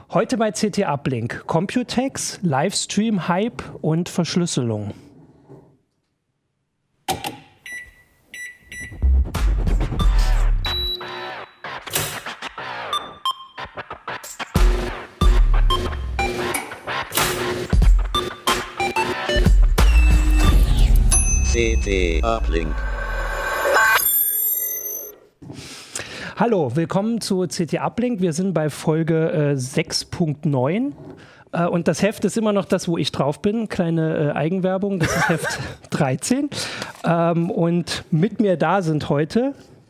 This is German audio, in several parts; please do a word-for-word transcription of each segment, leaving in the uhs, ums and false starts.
Heute bei C T Uplink, Computex, Livestream, Hype und Verschlüsselung. C T Uplink. Hallo, willkommen zu C T Uplink. Wir sind bei Folge äh, sechs Punkt neun äh, und das Heft ist immer noch das, wo ich drauf bin. Kleine äh, Eigenwerbung, das ist Heft dreizehn. Ähm, und mit mir da sind heute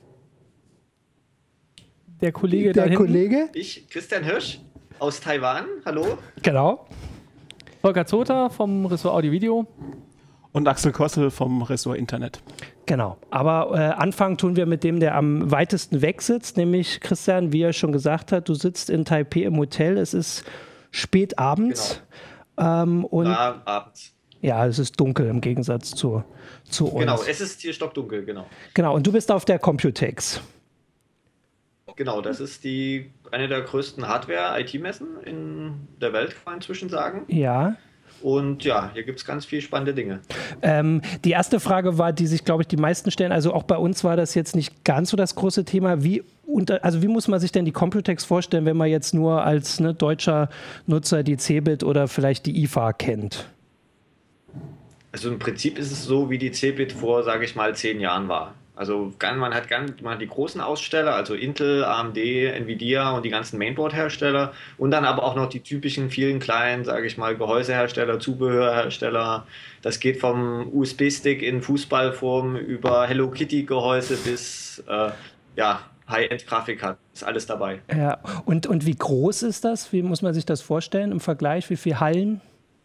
der Kollege der da hinten. Kollege? Ich, Christian Hirsch aus Taiwan. Hallo. Genau. Volker Zother vom Ressort Audio-Video. Und Axel Kossel vom Ressort Internet. Genau, aber äh, anfangen tun wir mit dem, der am weitesten weg sitzt, nämlich Christian, wie er schon gesagt hat, du sitzt in Taipei im Hotel, es ist spät abends. Genau. Ähm, und Na, abends. Ja, es ist dunkel im Gegensatz zu, zu uns. Genau, es ist hier stockdunkel, genau. Genau, und du bist auf der Computex. Genau, das ist die eine der größten Hardware-I T-Messen in der Welt, kann man inzwischen sagen. Ja. Und ja, hier gibt es ganz viele spannende Dinge. Ähm, die erste Frage war, die sich, glaube ich, die meisten stellen, also auch bei uns war das jetzt nicht ganz so das große Thema. Wie, unter, also wie muss man sich denn die Computex vorstellen, wenn man jetzt nur als ne, deutscher Nutzer die Cebit oder vielleicht die I F A kennt? Also im Prinzip ist es so, wie die Cebit vor, sage ich mal, zehn Jahren war. Also man hat, man hat die großen Aussteller, also Intel, A M D, Nvidia und die ganzen Mainboard-Hersteller und dann aber auch noch die typischen vielen kleinen, sage ich mal, Gehäusehersteller, Zubehörhersteller. Das geht vom U S B-Stick in Fußballform über Hello Kitty-Gehäuse bis äh, ja, High-End-Grafikkarten. Ist alles dabei. Ja, und, und wie groß ist das? Wie muss man sich das vorstellen im Vergleich? Wie viele Hallen?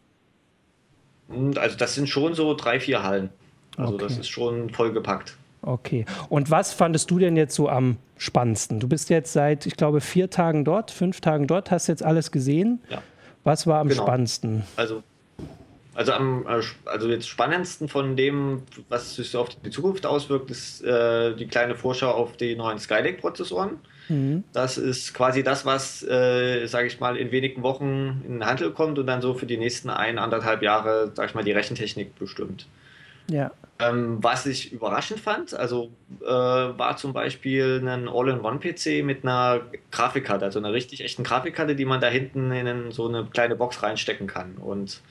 Also das sind schon so drei, vier Hallen. Also Okay. das ist schon vollgepackt. Okay. Und was fandest du denn jetzt so am spannendsten? Du bist jetzt seit, ich glaube, vier Tagen dort, fünf Tagen dort, hast jetzt alles gesehen. Ja. Was war am Genau. spannendsten? Also, also, am, äh, also jetzt spannendsten von dem, was sich so auf die Zukunft auswirkt, ist äh, die kleine Vorschau auf die neuen Skylake-Prozessoren. Mhm. Das ist quasi das, was, äh, sage ich mal, in wenigen Wochen in den Handel kommt und dann so für die nächsten ein, anderthalb Jahre, sage ich mal, die Rechentechnik bestimmt. Ja. Ähm, was ich überraschend fand, also äh, war zum Beispiel ein All-in-One-P C mit einer Grafikkarte, also einer richtig echten Grafikkarte, die man da hinten in so eine kleine Box reinstecken kann. Und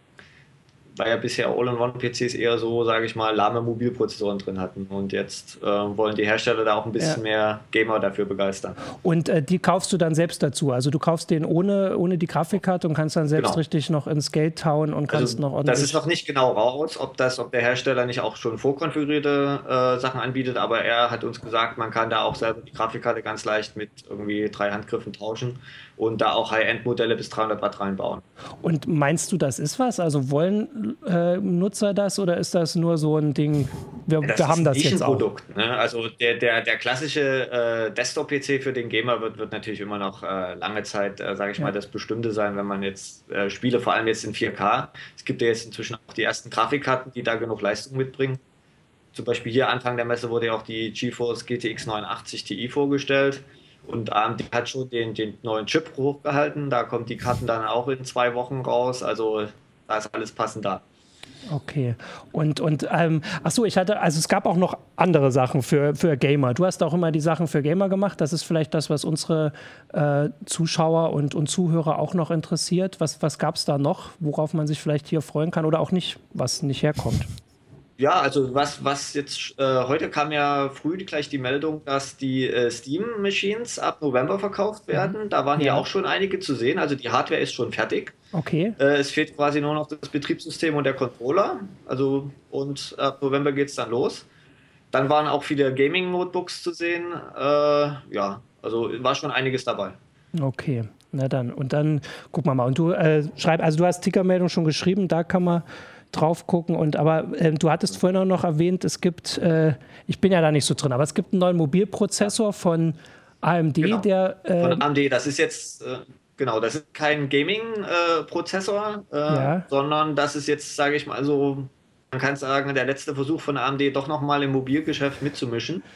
weil ja bisher All-in-One-P Cs eher so, sage ich mal, lahme Mobilprozessoren drin hatten. Und jetzt äh, wollen die Hersteller da auch ein bisschen Ja. mehr Gamer dafür begeistern. Und äh, die kaufst du dann selbst dazu? Also du kaufst den ohne, ohne die Grafikkarte und kannst dann selbst Genau. richtig noch ins Geld hauen und kannst Also, noch ordentlich... das ist noch nicht genau raus, ob, das, ob der Hersteller nicht auch schon vorkonfigurierte äh, Sachen anbietet, aber er hat uns gesagt, man kann da auch selber die Grafikkarte ganz leicht mit irgendwie drei Handgriffen tauschen und da auch High-End-Modelle bis dreihundert Watt reinbauen. Und meinst du, das ist was? Also wollen äh, Nutzer das oder ist das nur so ein Ding, wir, Das wir haben ist das ein jetzt auch? Nischenprodukt, ne? Also der, der, der klassische äh, Desktop-P C für den Gamer wird, wird natürlich immer noch äh, lange Zeit, äh, sage ich Ja. mal, das Bestimmte sein, wenn man jetzt äh, Spiele, vor allem jetzt in vier K. Es gibt ja jetzt inzwischen auch die ersten Grafikkarten, die da genug Leistung mitbringen. Zum Beispiel hier Anfang der Messe wurde ja auch die GeForce G T X neunundachtzig Ti vorgestellt. Und A M D hat schon den, den neuen Chip hochgehalten. Da kommt die Karten dann auch in zwei Wochen raus. Also da ist alles passend da. Okay. Und, und ähm, ach so, ich hatte, also es gab auch noch andere Sachen für, für Gamer. Du hast auch immer die Sachen für Gamer gemacht. Das ist vielleicht das, was unsere äh, Zuschauer und, und Zuhörer auch noch interessiert. Was, was gab es da noch, worauf man sich vielleicht hier freuen kann oder auch nicht, was nicht herkommt? Ja, also was, was jetzt, äh, heute kam ja früh gleich die Meldung, dass die äh, Steam-Machines ab November verkauft werden. Da waren Ja. ja auch schon einige zu sehen. Also die Hardware ist schon fertig. Okay. Äh, es fehlt quasi nur noch das Betriebssystem und der Controller. Also und ab November geht es dann los. Dann waren auch viele Gaming-Notebooks zu sehen. Äh, ja, also war schon einiges dabei. Okay. Na dann. Und dann gucken wir mal. Und du äh, schreib, also du hast Tickermeldung schon geschrieben, da kann man drauf gucken. Und aber äh, du hattest vorhin auch noch erwähnt, es gibt, äh, ich bin ja da nicht so drin, aber es gibt einen neuen Mobilprozessor von A M D, Genau. der äh, Von A M D, das ist jetzt, äh, genau, das ist kein Gaming-Prozessor, äh, Ja. sondern das ist jetzt, sage ich mal, so, man kann sagen, der letzte Versuch von A M D, doch nochmal im Mobilgeschäft mitzumischen.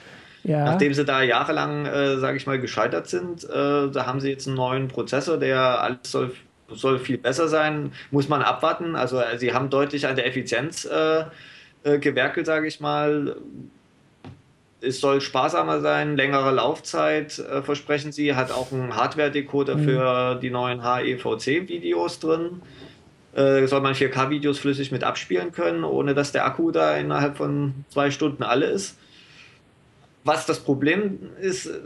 Ja. Nachdem sie da jahrelang, äh, sage ich mal, gescheitert sind, äh, da haben sie jetzt einen neuen Prozessor, der alles soll, soll viel besser sein, muss man abwarten. Also äh, sie haben deutlich an der Effizienz äh, äh, gewerkelt, sage ich mal. Es soll sparsamer sein, längere Laufzeit, äh, versprechen sie. Hat auch einen Hardware-Decoder mhm. für die neuen H E V C-Videos drin. Äh, soll man vier K-Videos flüssig mit abspielen können, ohne dass der Akku da innerhalb von zwei Stunden alle ist. Was das Problem ist, äh,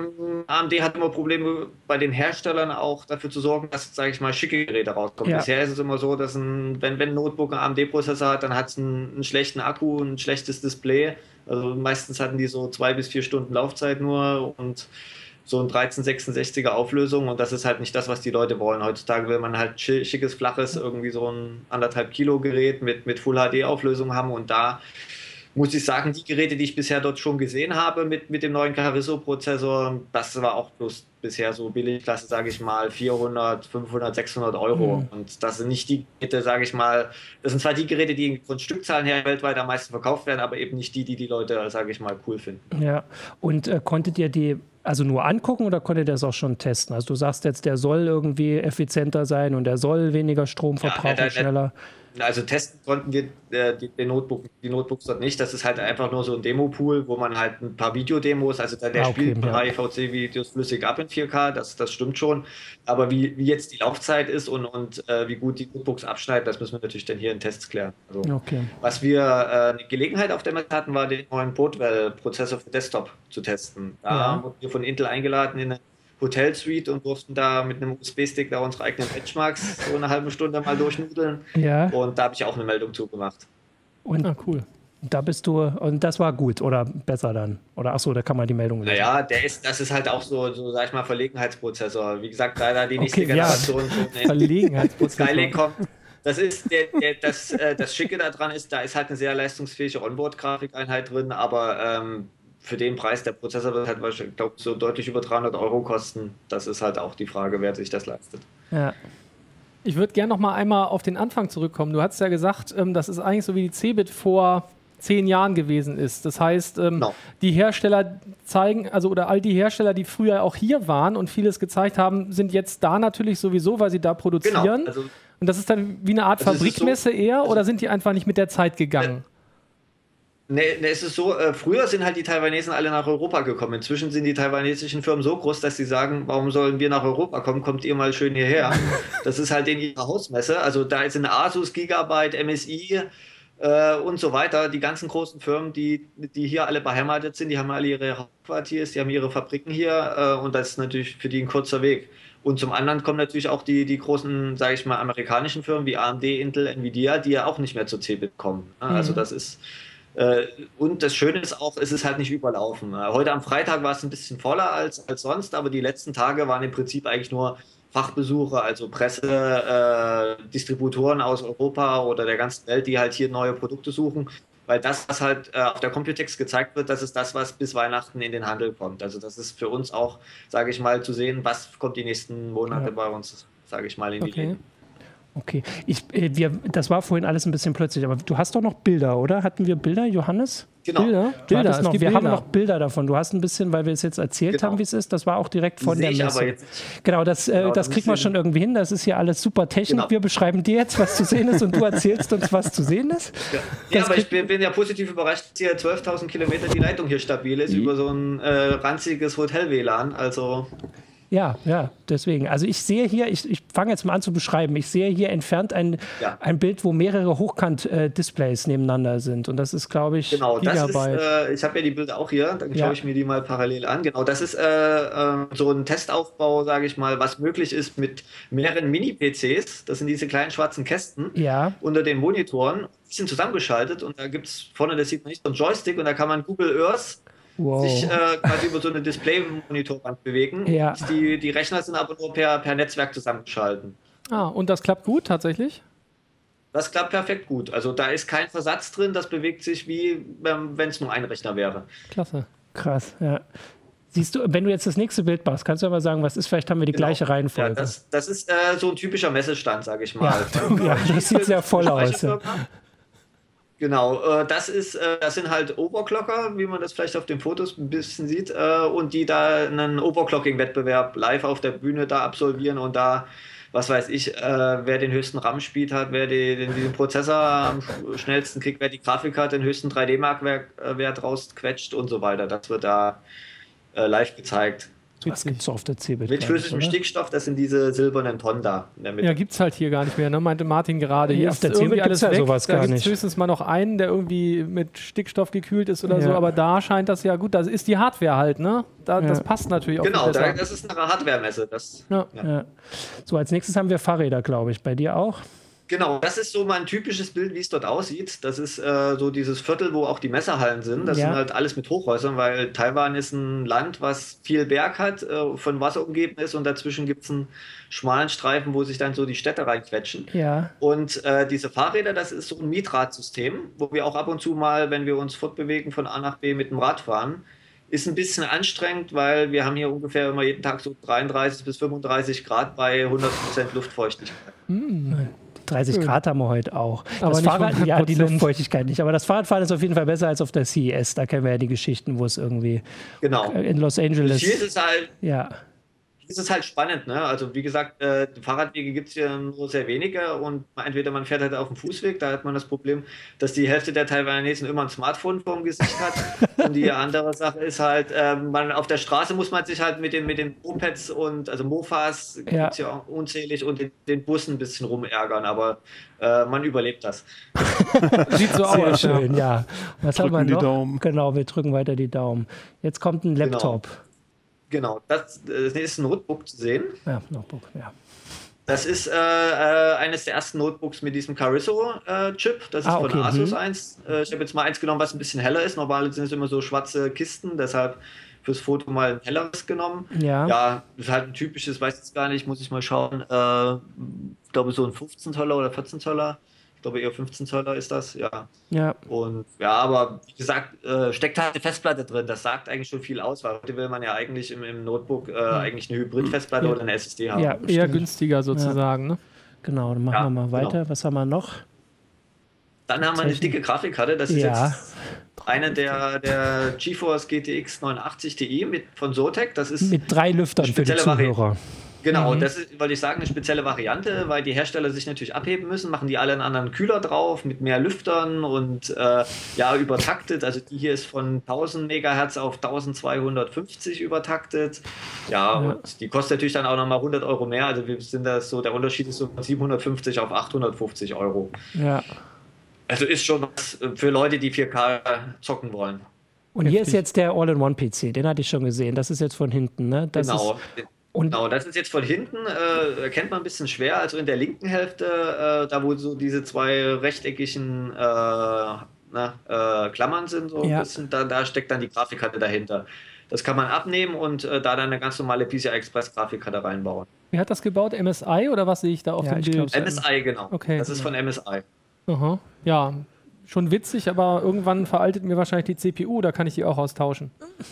A M D hat immer Probleme bei den Herstellern auch dafür zu sorgen, dass, sage ich mal, schicke Geräte rauskommen. Ja. Bisher ist es immer so, dass ein, wenn, wenn ein Notebook einen A M D-Prozessor hat, dann hat es einen, einen schlechten Akku, ein schlechtes Display. Also meistens hatten die so zwei bis vier Stunden Laufzeit nur und so ein dreizehn sechsundsechziger Auflösung und das ist halt nicht das, was die Leute wollen. Heutzutage will man halt schickes, flaches, irgendwie so ein anderthalb Kilo Gerät mit, mit Full H D Auflösung haben und da muss ich sagen, die Geräte, die ich bisher dort schon gesehen habe mit, mit dem neuen Carrizo-Prozessor, das war auch bloß bisher so Billigklasse, sage ich mal, vierhundert, fünfhundert, sechshundert Euro. Mhm. Und das sind nicht die Geräte, sage ich mal, das sind zwar die Geräte, die von Stückzahlen her weltweit am meisten verkauft werden, aber eben nicht die, die die Leute, sage ich mal, cool finden. Ja, und äh, konntet ihr die also nur angucken oder konntet ihr das auch schon testen? Also du sagst jetzt, der soll irgendwie effizienter sein und der soll weniger Strom verbrauchen, ja, der, der, schneller. Also testen konnten wir äh, die, den Notebook, die Notebooks dort nicht. Das ist halt einfach nur so ein Demo-Pool, wo man halt ein paar Videodemos, also der, der ah, okay, spielt ja. H E V C-Videos flüssig ab in vier K, das, das stimmt schon. Aber wie, wie jetzt die Laufzeit ist und, und äh, wie gut die Notebooks abschneiden, das müssen wir natürlich dann hier in Tests klären. Also, okay. Was wir äh, eine Gelegenheit auf der Messe hatten, war den neuen Broadwell-Prozessor für Desktop zu testen. Da ja. wurden wir von Intel eingeladen in eine Hotelsuite und durften da mit einem U S B-Stick da unsere eigenen Benchmarks so eine halbe Stunde mal durchnudeln. Ja. Und da habe ich auch eine Meldung zugemacht. Und ah, cool. Da bist du, und das war gut oder besser dann? Oder achso, da kann man die Meldung lesen. Naja, der ist, das ist halt auch so, so sag ich mal, Verlegenheitsprozessor. Wie gesagt, da da die nächste okay, Generation ja. Verlegenheitsprozessor. Skylink kommt. Das ist der, der, das, äh, das Schicke daran ist, da ist halt eine sehr leistungsfähige Onboard-Grafikeinheit drin, aber ähm, für den Preis, der Prozessor wird halt, ich glaube, so deutlich über dreihundert Euro kosten. Das ist halt auch die Frage, wer sich das leistet. Ja. Ich würde gerne noch mal einmal auf den Anfang zurückkommen. Du hast ja gesagt, ähm, das ist eigentlich so wie die Cebit vor zehn Jahren gewesen ist. Das heißt, ähm, no. die Hersteller zeigen, also oder all die Hersteller, die früher auch hier waren und vieles gezeigt haben, sind jetzt da natürlich sowieso, weil sie da produzieren. Genau. Also, und das ist dann wie eine Art also Fabrikmesse so, eher, also, oder sind die einfach nicht mit der Zeit gegangen? Äh, Ne, ne, es ist so, äh, früher sind halt die Taiwanesen alle nach Europa gekommen. Inzwischen sind die taiwanesischen Firmen so groß, dass sie sagen, warum sollen wir nach Europa kommen? Kommt ihr mal schön hierher. Das ist halt in ihrer Hausmesse. Also da sind Asus, Gigabyte, M S I äh, und so weiter. Die ganzen großen Firmen, die, die hier alle beheimatet sind, die haben alle ihre Hauptquartiers, die haben ihre Fabriken hier äh, und das ist natürlich für die ein kurzer Weg. Und zum anderen kommen natürlich auch die, die großen, sage ich mal, amerikanischen Firmen wie A M D, Intel, Nvidia, die ja auch nicht mehr zur Cebit kommen. Ne? Also das ist und das Schöne ist auch, es ist halt nicht überlaufen. Heute am Freitag war es ein bisschen voller als, als sonst, aber die letzten Tage waren im Prinzip eigentlich nur Fachbesucher, also Presse, äh, Distributoren aus Europa oder der ganzen Welt, die halt hier neue Produkte suchen. Weil das, was halt äh, auf der Computex gezeigt wird, das ist das, was bis Weihnachten in den Handel kommt. Also das ist für uns auch, sage ich mal, zu sehen, was kommt die nächsten Monate ja. bei uns, sage ich mal, in die okay. Läden. Okay, ich, äh, wir, das war vorhin alles ein bisschen plötzlich, aber du hast doch noch Bilder, oder? Hatten wir Bilder, Johannes? Genau. Bilder, Bilder noch, wir Bilder. haben noch Bilder davon. Du hast ein bisschen, weil wir es jetzt erzählt genau. haben, wie es ist, das war auch direkt von Sehe der Messe. Aber jetzt genau, das, äh, genau, das kriegt man schon irgendwie hin. Das ist hier alles super Technik. Genau. Wir beschreiben dir jetzt, was zu sehen ist und du erzählst uns, was zu sehen ist. Ja, ja aber ich bin, bin ja positiv überrascht, dass hier zwölftausend Kilometer die Leitung hier stabil ist, mhm. über so ein äh, ranziges Hotel-W L A N. Also... Ja, ja, deswegen. Also ich sehe hier, ich, ich fange jetzt mal an zu beschreiben, ich sehe hier entfernt ein, ja. ein Bild, wo mehrere Hochkant-Displays äh, nebeneinander sind. Und das ist, glaube ich, genau, Gigabyte. Das ist, äh, ich habe ja die Bilder auch hier, dann ja. schaue ich mir die mal parallel an. Genau, das ist äh, äh, so ein Testaufbau, sage ich mal, was möglich ist mit mehreren Mini-P Cs. Das sind diese kleinen schwarzen Kästen ja. unter den Monitoren. Die sind zusammengeschaltet und da gibt es vorne, das sieht man nicht, so einen Joystick und da kann man Google Earth Wow. sich äh, quasi über so eine Display-Monitorwand bewegen. Ja. Die, die Rechner sind aber nur per, per Netzwerk zusammengeschalten. Ah, und das klappt gut tatsächlich? Das klappt perfekt gut. Also da ist kein Versatz drin, das bewegt sich wie, ähm, wenn es nur ein Rechner wäre. Klasse. Krass, ja. Siehst du, wenn du jetzt das nächste Bild machst, kannst du aber sagen, was ist, vielleicht haben wir die genau. gleiche Reihenfolge. Ja, das, das ist äh, so ein typischer Messestand, sage ich mal. Ja, ja, das sieht sehr voll aus. Ja. Genau, äh, das ist, äh, das sind halt Overclocker, wie man das vielleicht auf den Fotos ein bisschen sieht, äh, und die da einen Overclocking-Wettbewerb live auf der Bühne da absolvieren und da, was weiß ich, äh, wer den höchsten RAM-Speed hat, wer die, den, den Prozessor am schnellsten kriegt, wer die Grafikkarte den höchsten drei D-Mark-Wert rausquetscht und so weiter. Das wird da äh, live gezeigt. Das gibt es auf der C B T. Mit flüssigem Stickstoff, das sind diese silbernen Tonnen da in der Mitte. Ja, gibt es halt hier gar nicht mehr, ne? Meinte Martin gerade. Hier Hier auf ist der C B irgendwie T alles gibt's ja weg. sowas Da gar gibt's nicht. höchstens mal noch einen, der irgendwie mit Stickstoff gekühlt ist oder Ja. so, aber da scheint das ja gut, da ist die Hardware halt, ne? Da, Ja. Das passt natürlich auch Genau, viel da, besser. das ist eine Hardware-Messe. Das, Ja. ja. Ja. So, als nächstes haben wir Fahrräder, glaube ich. Bei dir auch? Genau, das ist so mal ein typisches Bild, wie es dort aussieht. Das ist äh, so dieses Viertel, wo auch die Messehallen sind. Das Ja. sind halt alles mit Hochhäusern, weil Taiwan ist ein Land, was viel Berg hat, äh, von Wasser umgeben ist und dazwischen gibt es einen schmalen Streifen, wo sich dann so die Städte reinquetschen. Ja. Und äh, diese Fahrräder, das ist so ein Mietradsystem, wo wir auch ab und zu mal, wenn wir uns fortbewegen von A nach B mit dem Rad fahren, ist ein bisschen anstrengend, weil wir haben hier ungefähr immer jeden Tag so dreiunddreißig bis fünfunddreißig Grad bei hundert Prozent Luftfeuchtigkeit. dreißig Grad haben wir heute auch. Aber Das nicht Fahrrad, hundert ja, die Prozent. Luftfeuchtigkeit nicht. Aber das Fahrradfahren ist auf jeden Fall besser als auf der C E S. Da kennen wir ja die Geschichten, wo es irgendwie Genau. äh, in Los Angeles. Hier ist es halt Ja, Es ist halt spannend, ne? Also wie gesagt, äh, Fahrradwege gibt es hier nur sehr wenige und entweder man fährt halt auf dem Fußweg, da hat man das Problem, dass die Hälfte der Taiwanesen immer ein Smartphone vorm Gesicht hat und die andere Sache ist halt, äh, man auf der Straße muss man sich halt mit den, mit den Mopeds und also Mofas Ja. gibt es ja auch unzählig und den, den Bussen ein bisschen rumärgern, aber äh, man überlebt das. Sieht so sehr aus. Ja. schön, ja. Was Drücken haben wir die noch? Daumen. Genau, wir drücken weiter die Daumen. Jetzt kommt ein Laptop. Genau, das, das ist ein Notebook zu sehen. Ja, Notebook, ja. Das ist äh, äh, eines der ersten Notebooks mit diesem Carrizo-Chip. das ist Ah, von okay, Asus mhm. eins. Äh, ich habe jetzt mal eins genommen, was ein bisschen heller ist. Normalerweise sind es immer so schwarze Kisten, deshalb fürs Foto mal ein helleres genommen. Ja. Ja, das ist halt ein typisches, weiß jetzt gar nicht, muss ich mal schauen. Äh, ich glaube so ein fünfzehn Zöller oder vierzehn Zöller. Ich glaube eher fünfzehn Zöller ist das, ja. Ja. Und ja, aber wie gesagt, äh, steckt halt eine Festplatte drin. Das sagt eigentlich schon viel aus, weil heute will man ja eigentlich im, im Notebook äh, eigentlich eine Hybrid-Festplatte Ja. oder eine S S D haben. Ja, Eher stimmt. günstiger sozusagen, ne? Genau, dann machen Ja, wir mal weiter. genau. Was haben wir noch? Dann haben wir eine dicke Grafikkarte. Das ist Ja. jetzt eine der, der GeForce G T X neunundachtzig Ti mit, von Zotac. Das ist Mit drei Lüftern für die spezielle Vari- Zuhörer. genau, Mhm. das ist, wollte ich sagen, eine spezielle Variante, weil die Hersteller sich natürlich abheben müssen, machen die alle einen anderen Kühler drauf mit mehr Lüftern und äh, ja, übertaktet. Also die hier ist von tausend Megahertz auf eintausendzweihundertfünfzig übertaktet. Ja, Ja. und die kostet natürlich dann auch nochmal hundert Euro mehr. Also wir sind das so, der Unterschied ist so von siebenhundertfünfzig auf achthundertfünfzig Euro. Ja. Also ist schon was für Leute, die vier K zocken wollen. Und hier ist jetzt der All-in-One-P C, den hatte ich schon gesehen. Das ist jetzt von hinten, ne? Das Genau. Ist, und Genau, das ist jetzt von hinten, äh, erkennt man ein bisschen schwer. Also in der linken Hälfte, äh, da wo so diese zwei rechteckigen äh, na, äh, Klammern sind, so ein Ja. bisschen, da, da steckt dann die Grafikkarte dahinter. Das kann man abnehmen und äh, da dann eine ganz normale P C I Express Grafikkarte reinbauen. Wer hat das gebaut? M S I oder was sehe ich da auf Ja, dem ich Bild? glaub's. M S I, genau. Okay. Das ist von M S I. Aha. Ja, schon witzig, aber irgendwann veraltet mir wahrscheinlich die C P U, da kann ich die auch austauschen.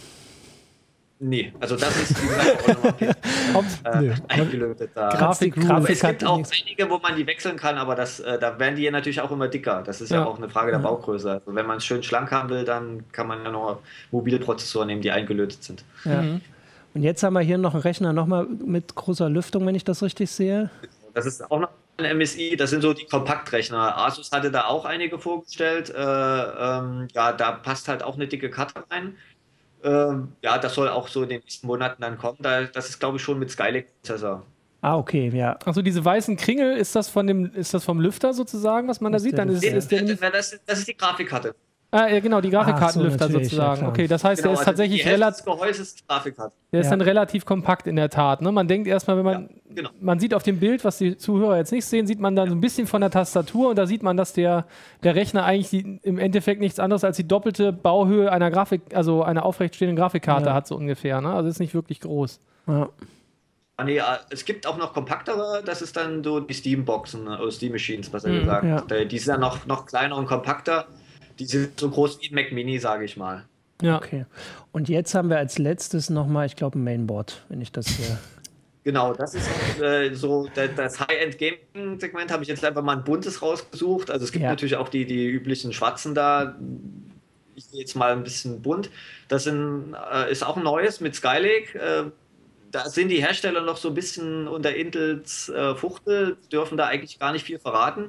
Nee, also das ist wie gesagt, äh, Nö. eingelötet da. Grafik- Es Grafikkarte gibt auch nichts. einige, wo man die wechseln kann, aber das, äh, da werden die ja natürlich auch immer dicker. Das ist ja, Ja. auch eine Frage der Baugröße. Also wenn man es schön schlank haben will, dann kann man ja noch mobile Prozessoren nehmen, die eingelötet sind. Ja. Mhm. Und jetzt haben wir hier noch einen Rechner nochmal mit großer Lüftung, wenn ich das richtig sehe. Das ist auch noch ein M S I, das sind so die Kompaktrechner. Asus hatte da auch einige vorgestellt. Äh, ähm, ja, da passt halt auch eine dicke Karte rein. Ähm, ja, das soll auch so in den nächsten Monaten dann kommen. Da, das ist, glaube ich, schon mit Skylake-Prozessor. Ah, okay, ja. Also diese weißen Kringel, ist das von dem, ist das vom Lüfter sozusagen, was man da Ist sieht? der Dann ist, Lüfter. ist der Äh, das, das ist die Grafikkarte. Ah, ja, genau, die Grafikkartenlüfter Ach so, natürlich, ja, sozusagen. klar. Okay, das heißt, Genau, der ist also tatsächlich die Hälfte relativ, des Gehäuses ist die Grafikkarte. der ist Ja. dann relativ kompakt in der Tat. Ne? Man denkt erstmal, wenn man, Ja, genau. man sieht auf dem Bild, was die Zuhörer jetzt nicht sehen, sieht man dann so ein bisschen von der Tastatur und da sieht man, dass der, der Rechner eigentlich die, im Endeffekt nichts anderes als die doppelte Bauhöhe einer Grafik, also einer aufrechtstehenden Grafikkarte Ja. hat, so ungefähr. Ne? Also ist nicht wirklich groß. Ja. Ah, nee, ah, es gibt auch noch kompaktere, das ist dann so die Steam-Boxen oder Steam-Machines, besser Mhm, gesagt. ja. Äh, Die sind dann noch, noch kleiner und kompakter. Die sind so groß wie ein Mac Mini, sage ich mal. Ja. Okay. Und jetzt haben wir als letztes nochmal, ich glaube, ein Mainboard, wenn ich das hier. Genau, das ist äh, so das High-End-Gaming-Segment, habe ich jetzt einfach mal ein buntes rausgesucht. Also es gibt ja. natürlich auch die, die üblichen Schwarzen da. Ich gehe jetzt mal ein bisschen bunt. Das sind, äh, ist auch ein neues mit Skylake. Äh, da sind die Hersteller noch so ein bisschen unter Intels äh, Fuchtel, dürfen da eigentlich gar nicht viel verraten.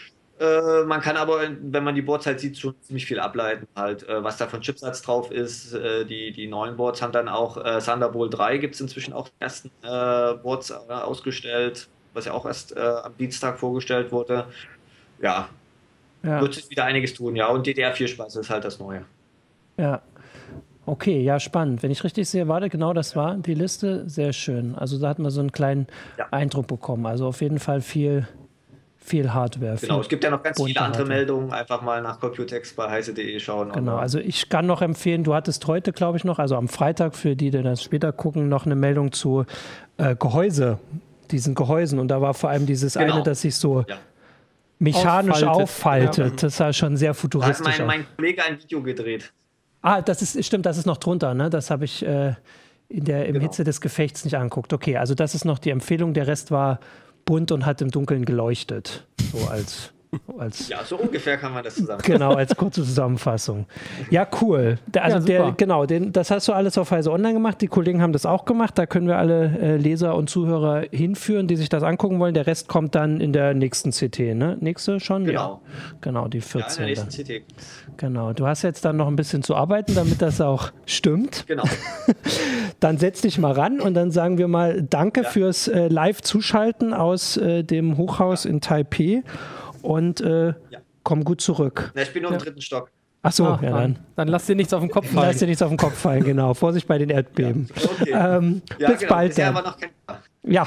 Äh, man kann aber, wenn man die Boards halt sieht, schon ziemlich viel ableiten, halt, äh, was da von Chipsatz drauf ist. Äh, die, die neuen Boards haben dann auch äh, Thunderbolt drei, gibt es inzwischen auch die ersten äh, Boards äh, ausgestellt, was ja auch erst äh, am Dienstag vorgestellt wurde. Ja, ja, wird sich wieder einiges tun, ja. Und D D R vier Spaß ist halt das Neue. Ja. Okay, ja, spannend. Wenn ich richtig sehe, warte, genau das war die Liste. Sehr schön. Also da hat man so einen kleinen ja. Eindruck bekommen. Also auf jeden Fall viel. Viel Hardware. Genau, viel es gibt ja noch ganz viele andere Hardware. Meldungen. Einfach mal nach Computex bei heise punkt de schauen. Genau, also ich kann noch empfehlen, du hattest heute, glaube ich, noch, also am Freitag, für die, die das später gucken, noch eine Meldung zu äh, Gehäuse, diesen Gehäusen. Und da war vor allem dieses genau. eine, das sich so ja. mechanisch auffaltet. auffaltet. Ja. Das sah schon sehr futuristisch aus. Da hat mein, mein Kollege ein Video gedreht. Ah, das ist, stimmt, das ist noch drunter, ne? Das habe ich äh, in der im genau. Hitze des Gefechts nicht angeguckt. Okay, also das ist noch die Empfehlung. Der Rest war bunt und hat im Dunkeln geleuchtet. So als, als ja, so ungefähr kann man das zusammen. Genau, als kurze Zusammenfassung. Ja, cool. Der, also ja, der, genau, den, das hast du alles auf Heise Online gemacht. Die Kollegen haben das auch gemacht. Da können wir alle äh, Leser und Zuhörer hinführen, die sich das angucken wollen. Der Rest kommt dann in der nächsten C T, ne? Nächste schon? Genau. Ja. Genau, die vierzehn. Ja, in der nächsten C T. Genau. Du hast jetzt dann noch ein bisschen zu arbeiten, damit das auch stimmt. Genau. Dann setz dich mal ran und dann sagen wir mal Danke ja. fürs äh, Live-Zuschalten aus äh, dem Hochhaus ja. in Taipei und äh, ja. komm gut zurück. Na, ich bin nur ja. im dritten Stock. Ach so, ah, ja dann. Dann lass dir nichts auf den Kopf fallen. Lass dir nichts auf den Kopf fallen, genau. Vorsicht bei den Erdbeben. Ja, okay. ähm, ja, bis genau. bald dann. Aber noch kein ja.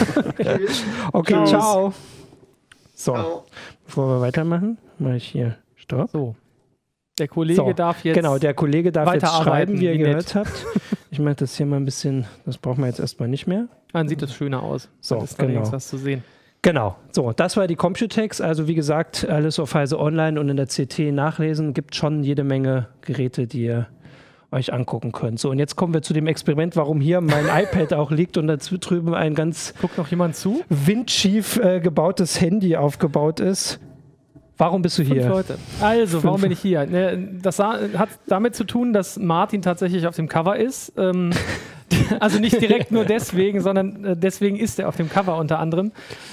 Okay, Tschüss. ciao. So, ciao. Bevor wir weitermachen, mache ich hier Stopp. So. Der Kollege so, darf jetzt Genau, der Kollege darf jetzt schreiben, wie ihr wie gehört habt. Ich mache das hier mal ein bisschen, das brauchen wir jetzt erstmal nicht mehr. Dann sieht das schöner aus. So, dann ist da genau. was zu sehen. Genau, so, das war die Computex. Also wie gesagt, alles auf Heise Online und in der C T nachlesen. Gibt schon jede Menge Geräte, die ihr euch angucken könnt. So, und jetzt kommen wir zu dem Experiment, warum hier mein iPad auch liegt und dazu drüben ein ganz Guckt noch jemand zu? windschief äh, gebautes Handy aufgebaut ist. Warum bist du Fünf hier? Leute. Also, Fünf. warum bin ich hier? Das hat damit zu tun, dass Martin tatsächlich auf dem Cover ist. Ähm, also nicht direkt nur deswegen, sondern deswegen ist er auf dem Cover unter anderem.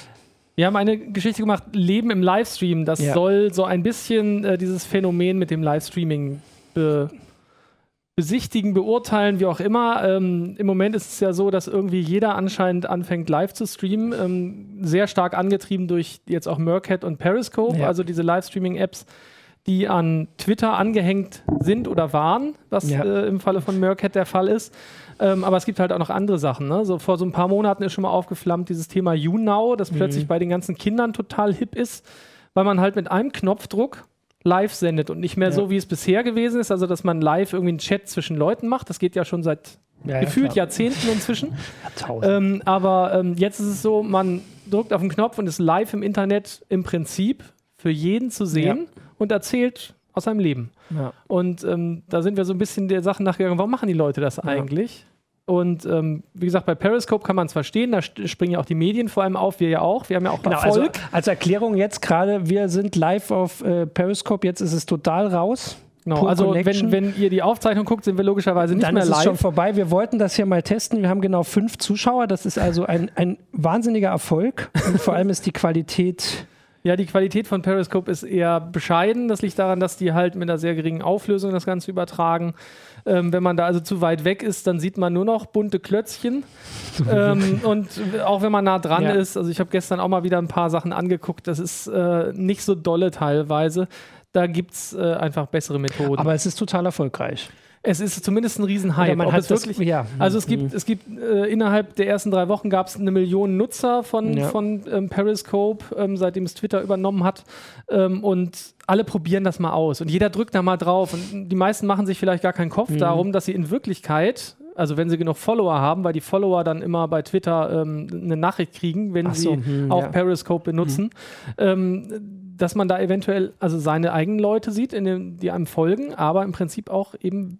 Wir haben eine Geschichte gemacht, Leben im Livestream. Das ja. soll so ein bisschen äh, dieses Phänomen mit dem Livestreaming be besichtigen, beurteilen, wie auch immer. Ähm, Im Moment ist es ja so, dass irgendwie jeder anscheinend anfängt, live zu streamen. Ähm, sehr stark angetrieben durch jetzt auch Meerkat und Periscope, ja. also diese Livestreaming-Apps, die an Twitter angehängt sind oder waren, was ja. äh, im Falle von Meerkat der Fall ist. Ähm, aber es gibt halt auch noch andere Sachen. Ne? So vor so ein paar Monaten ist schon mal aufgeflammt dieses Thema YouNow, das mhm. plötzlich bei den ganzen Kindern total hip ist, weil man halt mit einem Knopfdruck live sendet und nicht mehr ja. so, wie es bisher gewesen ist, also dass man live irgendwie einen Chat zwischen Leuten macht. Das geht ja schon seit ja, gefühlt ja, Jahrzehnten inzwischen. ähm, aber ähm, jetzt ist es so, man drückt auf den Knopf und ist live im Internet im Prinzip für jeden zu sehen ja. und erzählt aus seinem Leben. Ja. Und ähm, da sind wir so ein bisschen der Sache nachgegangen, warum machen die Leute das ja. eigentlich? Und ähm, wie gesagt, bei Periscope kann man es verstehen, da springen ja auch die Medien vor allem auf, wir ja auch, wir haben ja auch genau, Erfolg. Also als Erklärung jetzt gerade, wir sind live auf äh, Periscope, jetzt ist es total raus. Genau, also wenn, wenn ihr die Aufzeichnung guckt, sind wir logischerweise nicht Dann mehr live. Dann ist es schon vorbei, wir wollten das hier mal testen, wir haben genau fünf Zuschauer, das ist also ein, ein wahnsinniger Erfolg und vor allem ist die Qualität... Ja, die Qualität von Periscope ist eher bescheiden. Das liegt daran, dass die halt mit einer sehr geringen Auflösung das Ganze übertragen. Ähm, wenn man da also zu weit weg ist, dann sieht man nur noch bunte Klötzchen. ähm, und auch wenn man nah dran ja. ist, also ich habe gestern auch mal wieder ein paar Sachen angeguckt, das ist äh, nicht so dolle teilweise. Da gibt es äh, einfach bessere Methoden. Aber es ist total erfolgreich. Es ist zumindest ein Riesenhype. Man Ob hat es wirklich, das, ja. Also es gibt, mhm. es gibt äh, innerhalb der ersten drei Wochen gab es eine Million Nutzer von, ja. von ähm, Periscope, ähm, seitdem es Twitter übernommen hat. Ähm, und alle probieren das mal aus. Und jeder drückt da mal drauf. Und die meisten machen sich vielleicht gar keinen Kopf mhm. darum, dass sie in Wirklichkeit, also wenn sie genug Follower haben, weil die Follower dann immer bei Twitter ähm, eine Nachricht kriegen, wenn Ach sie so, hm, auch ja. Periscope benutzen, hm. ähm, dass man da eventuell also seine eigenen Leute sieht, in dem, die einem folgen, aber im Prinzip auch eben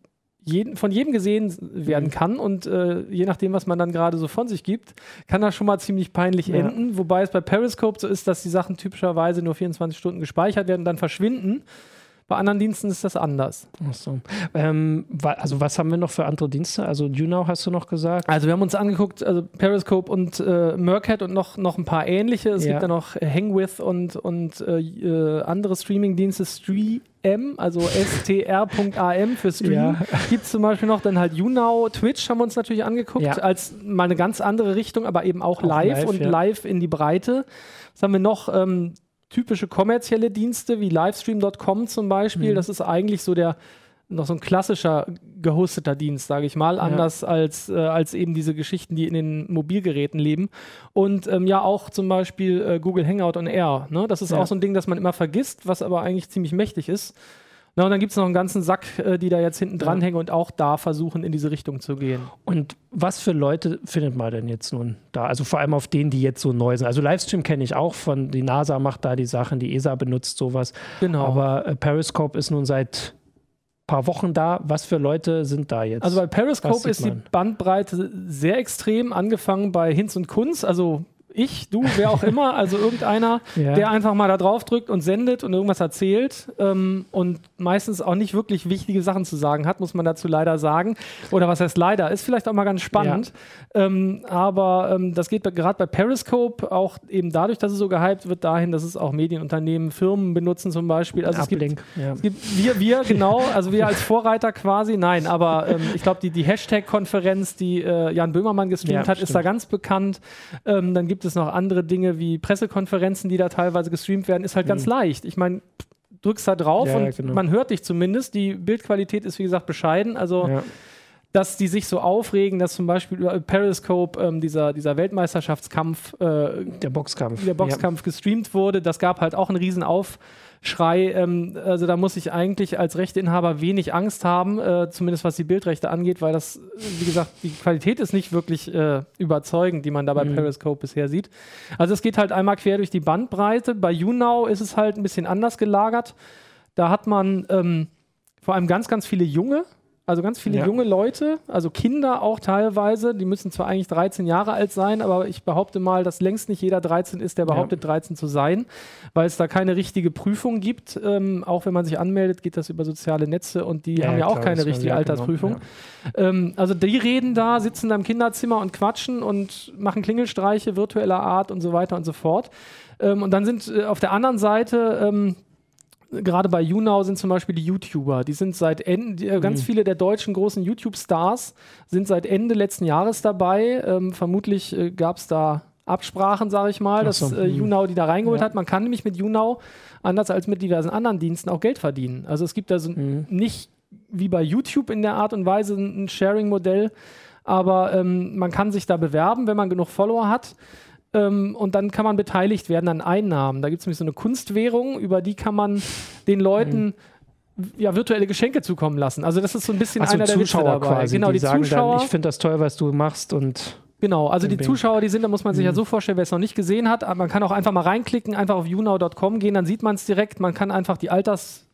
jeden, von jedem gesehen werden kann und äh, je nachdem, was man dann gerade so von sich gibt, kann das schon mal ziemlich peinlich ja. enden. Wobei es bei Periscope so ist, dass die Sachen typischerweise nur vierundzwanzig Stunden gespeichert werden und dann verschwinden. Bei anderen Diensten ist das anders. Ach so. Ähm, wa- also was haben wir noch für andere Dienste? Also YouNow hast du noch gesagt? Also wir haben uns angeguckt, also Periscope und äh, Meerkat und noch, noch ein paar ähnliche. Es ja. gibt ja noch Hangwith und, und äh, äh, andere Streaming-Dienste, Stream, also S T R Punkt A M für Stream. Ja. Gibt es zum Beispiel noch dann halt YouNow, Twitch haben wir uns natürlich angeguckt, ja. als mal eine ganz andere Richtung, aber eben auch, auch live, live und ja. live in die Breite. Was haben wir noch? Ähm, typische kommerzielle Dienste wie Livestream Punkt com zum Beispiel. Mhm. Das ist eigentlich so der noch so ein klassischer gehosteter Dienst, sage ich mal, anders ja. als, äh, als eben diese Geschichten, die in den Mobilgeräten leben. Und ähm, ja auch zum Beispiel äh, Google Hangout on Air. Ne? Das ist ja. auch so ein Ding, das man immer vergisst, was aber eigentlich ziemlich mächtig ist. Na, und dann gibt es noch einen ganzen Sack, äh, die da jetzt hinten dran ja. hängen und auch da versuchen, in diese Richtung zu gehen. Und was für Leute findet man denn jetzt nun da? Also vor allem auf denen, die jetzt so neu sind. Also Livestream kenne ich auch, von die NASA macht da die Sachen, die E S A benutzt sowas. Genau. Aber äh, Periscope ist nun seit ein paar Wochen da. Was für Leute sind da jetzt? Also bei Periscope ist die Bandbreite sehr extrem, angefangen bei Hinz und Kunz, also ich, du, wer auch immer, also irgendeiner, ja. der einfach mal da drauf drückt und sendet und irgendwas erzählt ähm, und meistens auch nicht wirklich wichtige Sachen zu sagen hat, muss man dazu leider sagen. Oder was heißt leider? Ist vielleicht auch mal ganz spannend. Ja. Ähm, aber ähm, das geht gerade bei Periscope auch eben dadurch, dass es so gehypt wird, dahin, dass es auch Medienunternehmen, Firmen benutzen zum Beispiel. Also es gibt, ja. es gibt wir, wir, genau, also wir als Vorreiter quasi, nein, aber ähm, ich glaube, die, die Hashtag-Konferenz, die äh, Jan Böhmermann gestreamt ja, hat, stimmt. ist da ganz bekannt. Ähm, dann gibt es noch andere Dinge wie Pressekonferenzen, die da teilweise gestreamt werden, ist halt mhm. ganz leicht. Ich meine, drückst da drauf ja, und genau. man hört dich zumindest. Die Bildqualität ist, wie gesagt, bescheiden. Also, ja. dass die sich so aufregen, dass zum Beispiel über Periscope ähm, dieser, dieser Weltmeisterschaftskampf, äh, der Boxkampf, der Boxkampf ja. gestreamt wurde, das gab halt auch einen riesen Aufschrei. Ähm, also da muss ich eigentlich als Rechteinhaber wenig Angst haben, äh, zumindest was die Bildrechte angeht, weil das, wie gesagt, die Qualität ist nicht wirklich äh, überzeugend, die man da bei mhm. Periscope bisher sieht. Also es geht halt einmal quer durch die Bandbreite. Bei YouNow ist es halt ein bisschen anders gelagert. Da hat man ähm, vor allem ganz, ganz viele junge, also ganz viele ja. junge Leute, also Kinder auch teilweise, die müssen zwar eigentlich dreizehn Jahre alt sein, aber ich behaupte mal, dass längst nicht jeder dreizehn ist, der behauptet, ja. dreizehn zu sein, weil es da keine richtige Prüfung gibt. Ähm, auch wenn man sich anmeldet, geht das über soziale Netze und die ja, haben ja klar, auch keine richtige ja, Altersprüfung. Genau, ja. ähm, also die reden da, sitzen da im Kinderzimmer und quatschen und machen Klingelstreiche virtueller Art und so weiter und so fort. Ähm, und dann sind äh, auf der anderen Seite ähm, gerade bei YouNow sind zum Beispiel die YouTuber, die sind seit Ende, die, äh, ganz mhm. viele der deutschen großen YouTube-Stars sind seit Ende letzten Jahres dabei. Ähm, vermutlich äh, gab es da Absprachen, sage ich mal, dass so. äh, YouNow die da reingeholt ja. hat. Man kann nämlich mit YouNow, anders als mit diversen anderen Diensten, auch Geld verdienen. Also es gibt da so mhm. nicht wie bei YouTube in der Art und Weise ein Sharing-Modell, aber ähm, man kann sich da bewerben, wenn man genug Follower hat. Ähm, und dann kann man beteiligt werden an Einnahmen. Da gibt es nämlich so eine Kunstwährung, über die kann man den Leuten mhm. ja, virtuelle Geschenke zukommen lassen. Also das ist so ein bisschen also einer der Witze dabei. Quasi, genau, die, die sagen Zuschauer. Dann, ich finde das toll, was du machst und genau, also die Bing. Zuschauer, die sind, da muss man sich mhm. ja so vorstellen, wer es noch nicht gesehen hat, man kann auch einfach mal reinklicken, einfach auf YouNow Punkt com gehen, dann sieht man es direkt, man kann einfach die Alters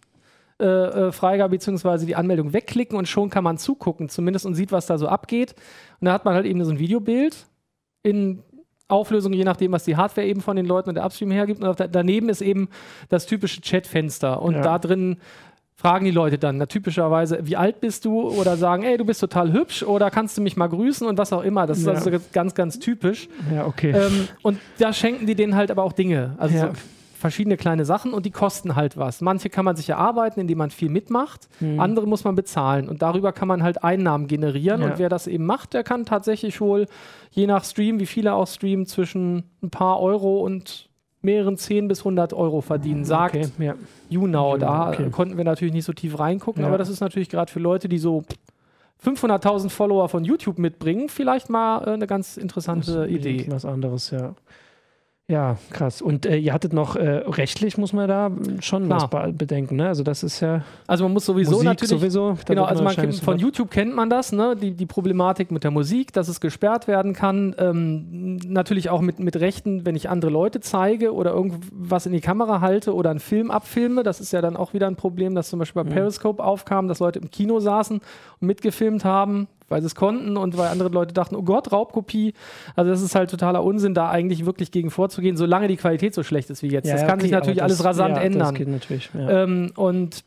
Äh, Freigabe bzw. die Anmeldung wegklicken und schon kann man zugucken zumindest und sieht, was da so abgeht. Und da hat man halt eben so ein Videobild in Auflösung, je nachdem, was die Hardware eben von den Leuten und der Upstream hergibt. Und da, daneben ist eben das typische Chatfenster. Und ja. da drin fragen die Leute dann na, typischerweise, wie alt bist du? Oder sagen, ey, du bist total hübsch oder kannst du mich mal grüßen und was auch immer. Das ist ja. also ganz, ganz typisch. Ja, okay. Ähm, und da schenken die denen halt aber auch Dinge. Also ja. so verschiedene kleine Sachen und die kosten halt was. Manche kann man sich erarbeiten, indem man viel mitmacht. Mhm. Andere muss man bezahlen und darüber kann man halt Einnahmen generieren. Ja. Und wer das eben macht, der kann tatsächlich wohl, je nach Stream, wie viele auch streamen, zwischen ein paar Euro und mehreren zehn bis hundert Euro verdienen, sagt okay. ja. YouNow. Da okay. konnten wir natürlich nicht so tief reingucken, ja. aber das ist natürlich gerade für Leute, die so fünfhunderttausend Follower von YouTube mitbringen, vielleicht mal äh, eine ganz interessante das ist Idee. Was anderes, ja. Ja, krass. Und äh, ihr hattet noch, äh, rechtlich muss man da schon Klar. was bedenken, ne? Also das ist ja... Also man muss sowieso Musik natürlich... sowieso. Genau, also man kennt, von YouTube kennt man das, ne? Die, die Problematik mit der Musik, dass es gesperrt werden kann. Ähm, natürlich auch mit, mit Rechten, wenn ich andere Leute zeige oder irgendwas in die Kamera halte oder einen Film abfilme. Das ist ja dann auch wieder ein Problem, das zum Beispiel bei Periscope mhm. aufkam, dass Leute im Kino saßen und mitgefilmt haben, weil sie es konnten und weil andere Leute dachten, oh Gott, Raubkopie. Also das ist halt totaler Unsinn, da eigentlich wirklich gegen vorzugehen, solange die Qualität so schlecht ist wie jetzt. Ja, das ja, kann okay, sich natürlich das, alles rasant ja, ändern. Das geht natürlich, ja. Ähm, und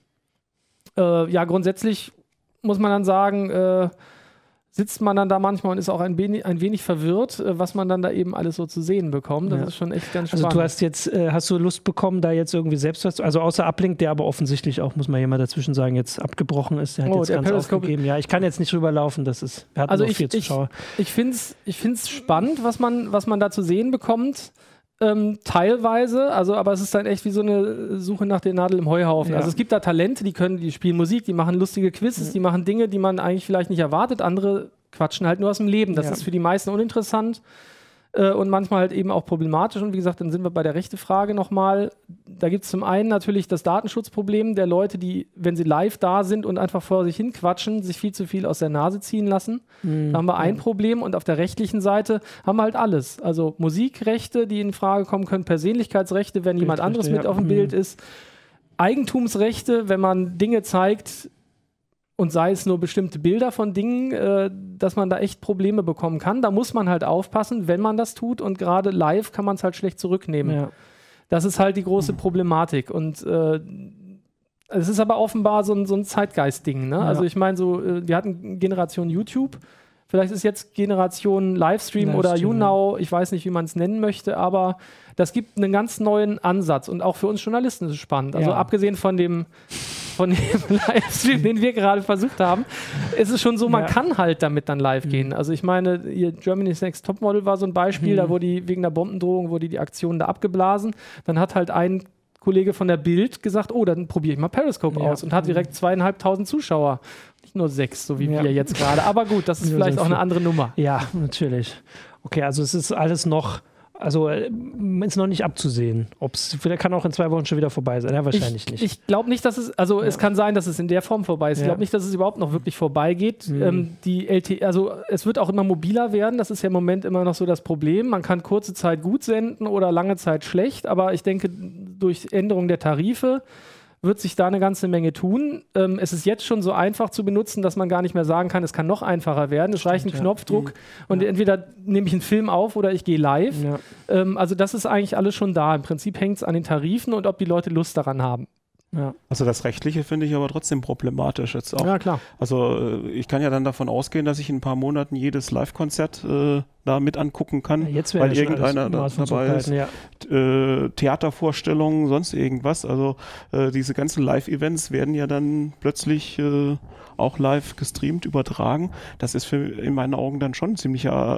äh, ja, grundsätzlich muss man dann sagen, äh, sitzt man dann da manchmal und ist auch ein wenig, ein wenig verwirrt, äh, was man dann da eben alles so zu sehen bekommt. Das ja. ist schon echt ganz spannend. Also du hast jetzt, äh, hast du Lust bekommen, da jetzt irgendwie selbst was, also außer Uplink, der aber offensichtlich auch, muss man hier mal dazwischen sagen, jetzt abgebrochen ist, der hat oh, jetzt der ganz Periscope aufgegeben. Ja, ich kann jetzt nicht rüberlaufen, das ist, wir hatten also noch ich, vier Zuschauer. Ich, ich finde es ich find's spannend, was man, was man da zu sehen bekommt. Ähm, teilweise, also aber es ist dann echt wie so eine Suche nach der Nadel im Heuhaufen. Ja. Also es gibt da Talente, die können, die spielen Musik, die machen lustige Quizzes, mhm. die machen Dinge, die man eigentlich vielleicht nicht erwartet. Andere quatschen halt nur aus dem Leben. Das ja. ist für die meisten uninteressant äh, und manchmal halt eben auch problematisch. Und wie gesagt, dann sind wir bei der rechten Frage nochmal. Da gibt es zum einen natürlich das Datenschutzproblem der Leute, die, wenn sie live da sind und einfach vor sich hin quatschen, sich viel zu viel aus der Nase ziehen lassen. Mhm. Da haben wir ein Problem. Und auf der rechtlichen Seite haben wir halt alles. Also Musikrechte, die in Frage kommen können, Persönlichkeitsrechte, wenn jemand anderes mit ja. auf dem mhm. Bild ist, Eigentumsrechte, wenn man Dinge zeigt, und sei es nur bestimmte Bilder von Dingen, äh, dass man da echt Probleme bekommen kann. Da muss man halt aufpassen, wenn man das tut. Und gerade live kann man es halt schlecht zurücknehmen. Ja. Das ist halt die große Problematik. Und äh, es ist aber offenbar so ein, so ein Zeitgeist-Ding. Ne? Ja. Also ich meine, so, äh, wir hatten Generation YouTube. Vielleicht ist jetzt Generation Livestream, Livestream oder YouNow. Ich weiß nicht, wie man es nennen möchte. Aber das gibt einen ganz neuen Ansatz. Und auch für uns Journalisten ist es spannend. Also ja. abgesehen von dem... von dem Livestream, den wir gerade versucht haben, ist es schon so, man ja. kann halt damit dann live mhm. gehen. Also ich meine, hier Germany's Next Topmodel war so ein Beispiel, mhm. da wurde die wegen der Bombendrohung, wurde die Aktion da abgeblasen. Dann hat halt ein Kollege von der Bild gesagt, oh, dann probiere ich mal Periscope ja. aus und hat direkt zweieinhalbtausend Zuschauer. Nicht nur sechs, so wie ja. wir jetzt gerade. Aber gut, das ist vielleicht auch eine andere Nummer. Ja, natürlich. Okay, also es ist alles noch... Also ist noch nicht abzusehen. Ob's, vielleicht kann auch in zwei Wochen schon wieder vorbei sein. Ja, wahrscheinlich ich, nicht. Ich glaube nicht, dass es, also ja. es kann sein, dass es in der Form vorbei ist. Ich glaube nicht, dass es überhaupt noch wirklich vorbeigeht. Mhm. Ähm, die L T E, also es wird auch immer mobiler werden. Das ist ja im Moment immer noch so das Problem. Man kann kurze Zeit gut senden oder lange Zeit schlecht. Aber ich denke, durch Änderung der Tarife wird sich da eine ganze Menge tun. Ähm, es ist jetzt schon so einfach zu benutzen, dass man gar nicht mehr sagen kann, es kann noch einfacher werden. Es reicht ein Stimmt, Knopfdruck ja. und ja. entweder nehme ich einen Film auf oder ich gehe live. Ja. Ähm, also das ist eigentlich alles schon da. Im Prinzip hängt es an den Tarifen und ob die Leute Lust daran haben. Ja. Also das Rechtliche finde ich aber trotzdem problematisch jetzt auch. Ja, klar. Also ich kann ja dann davon ausgehen, dass ich in ein paar Monaten jedes Live-Konzert äh, da mit angucken kann, ja, jetzt weil irgendeiner da, dabei ist. Ja. Äh, Theatervorstellungen, sonst irgendwas. Also äh, diese ganzen Live-Events werden ja dann plötzlich äh, auch live gestreamt, übertragen. Das ist für, in meinen Augen dann schon ein ziemlicher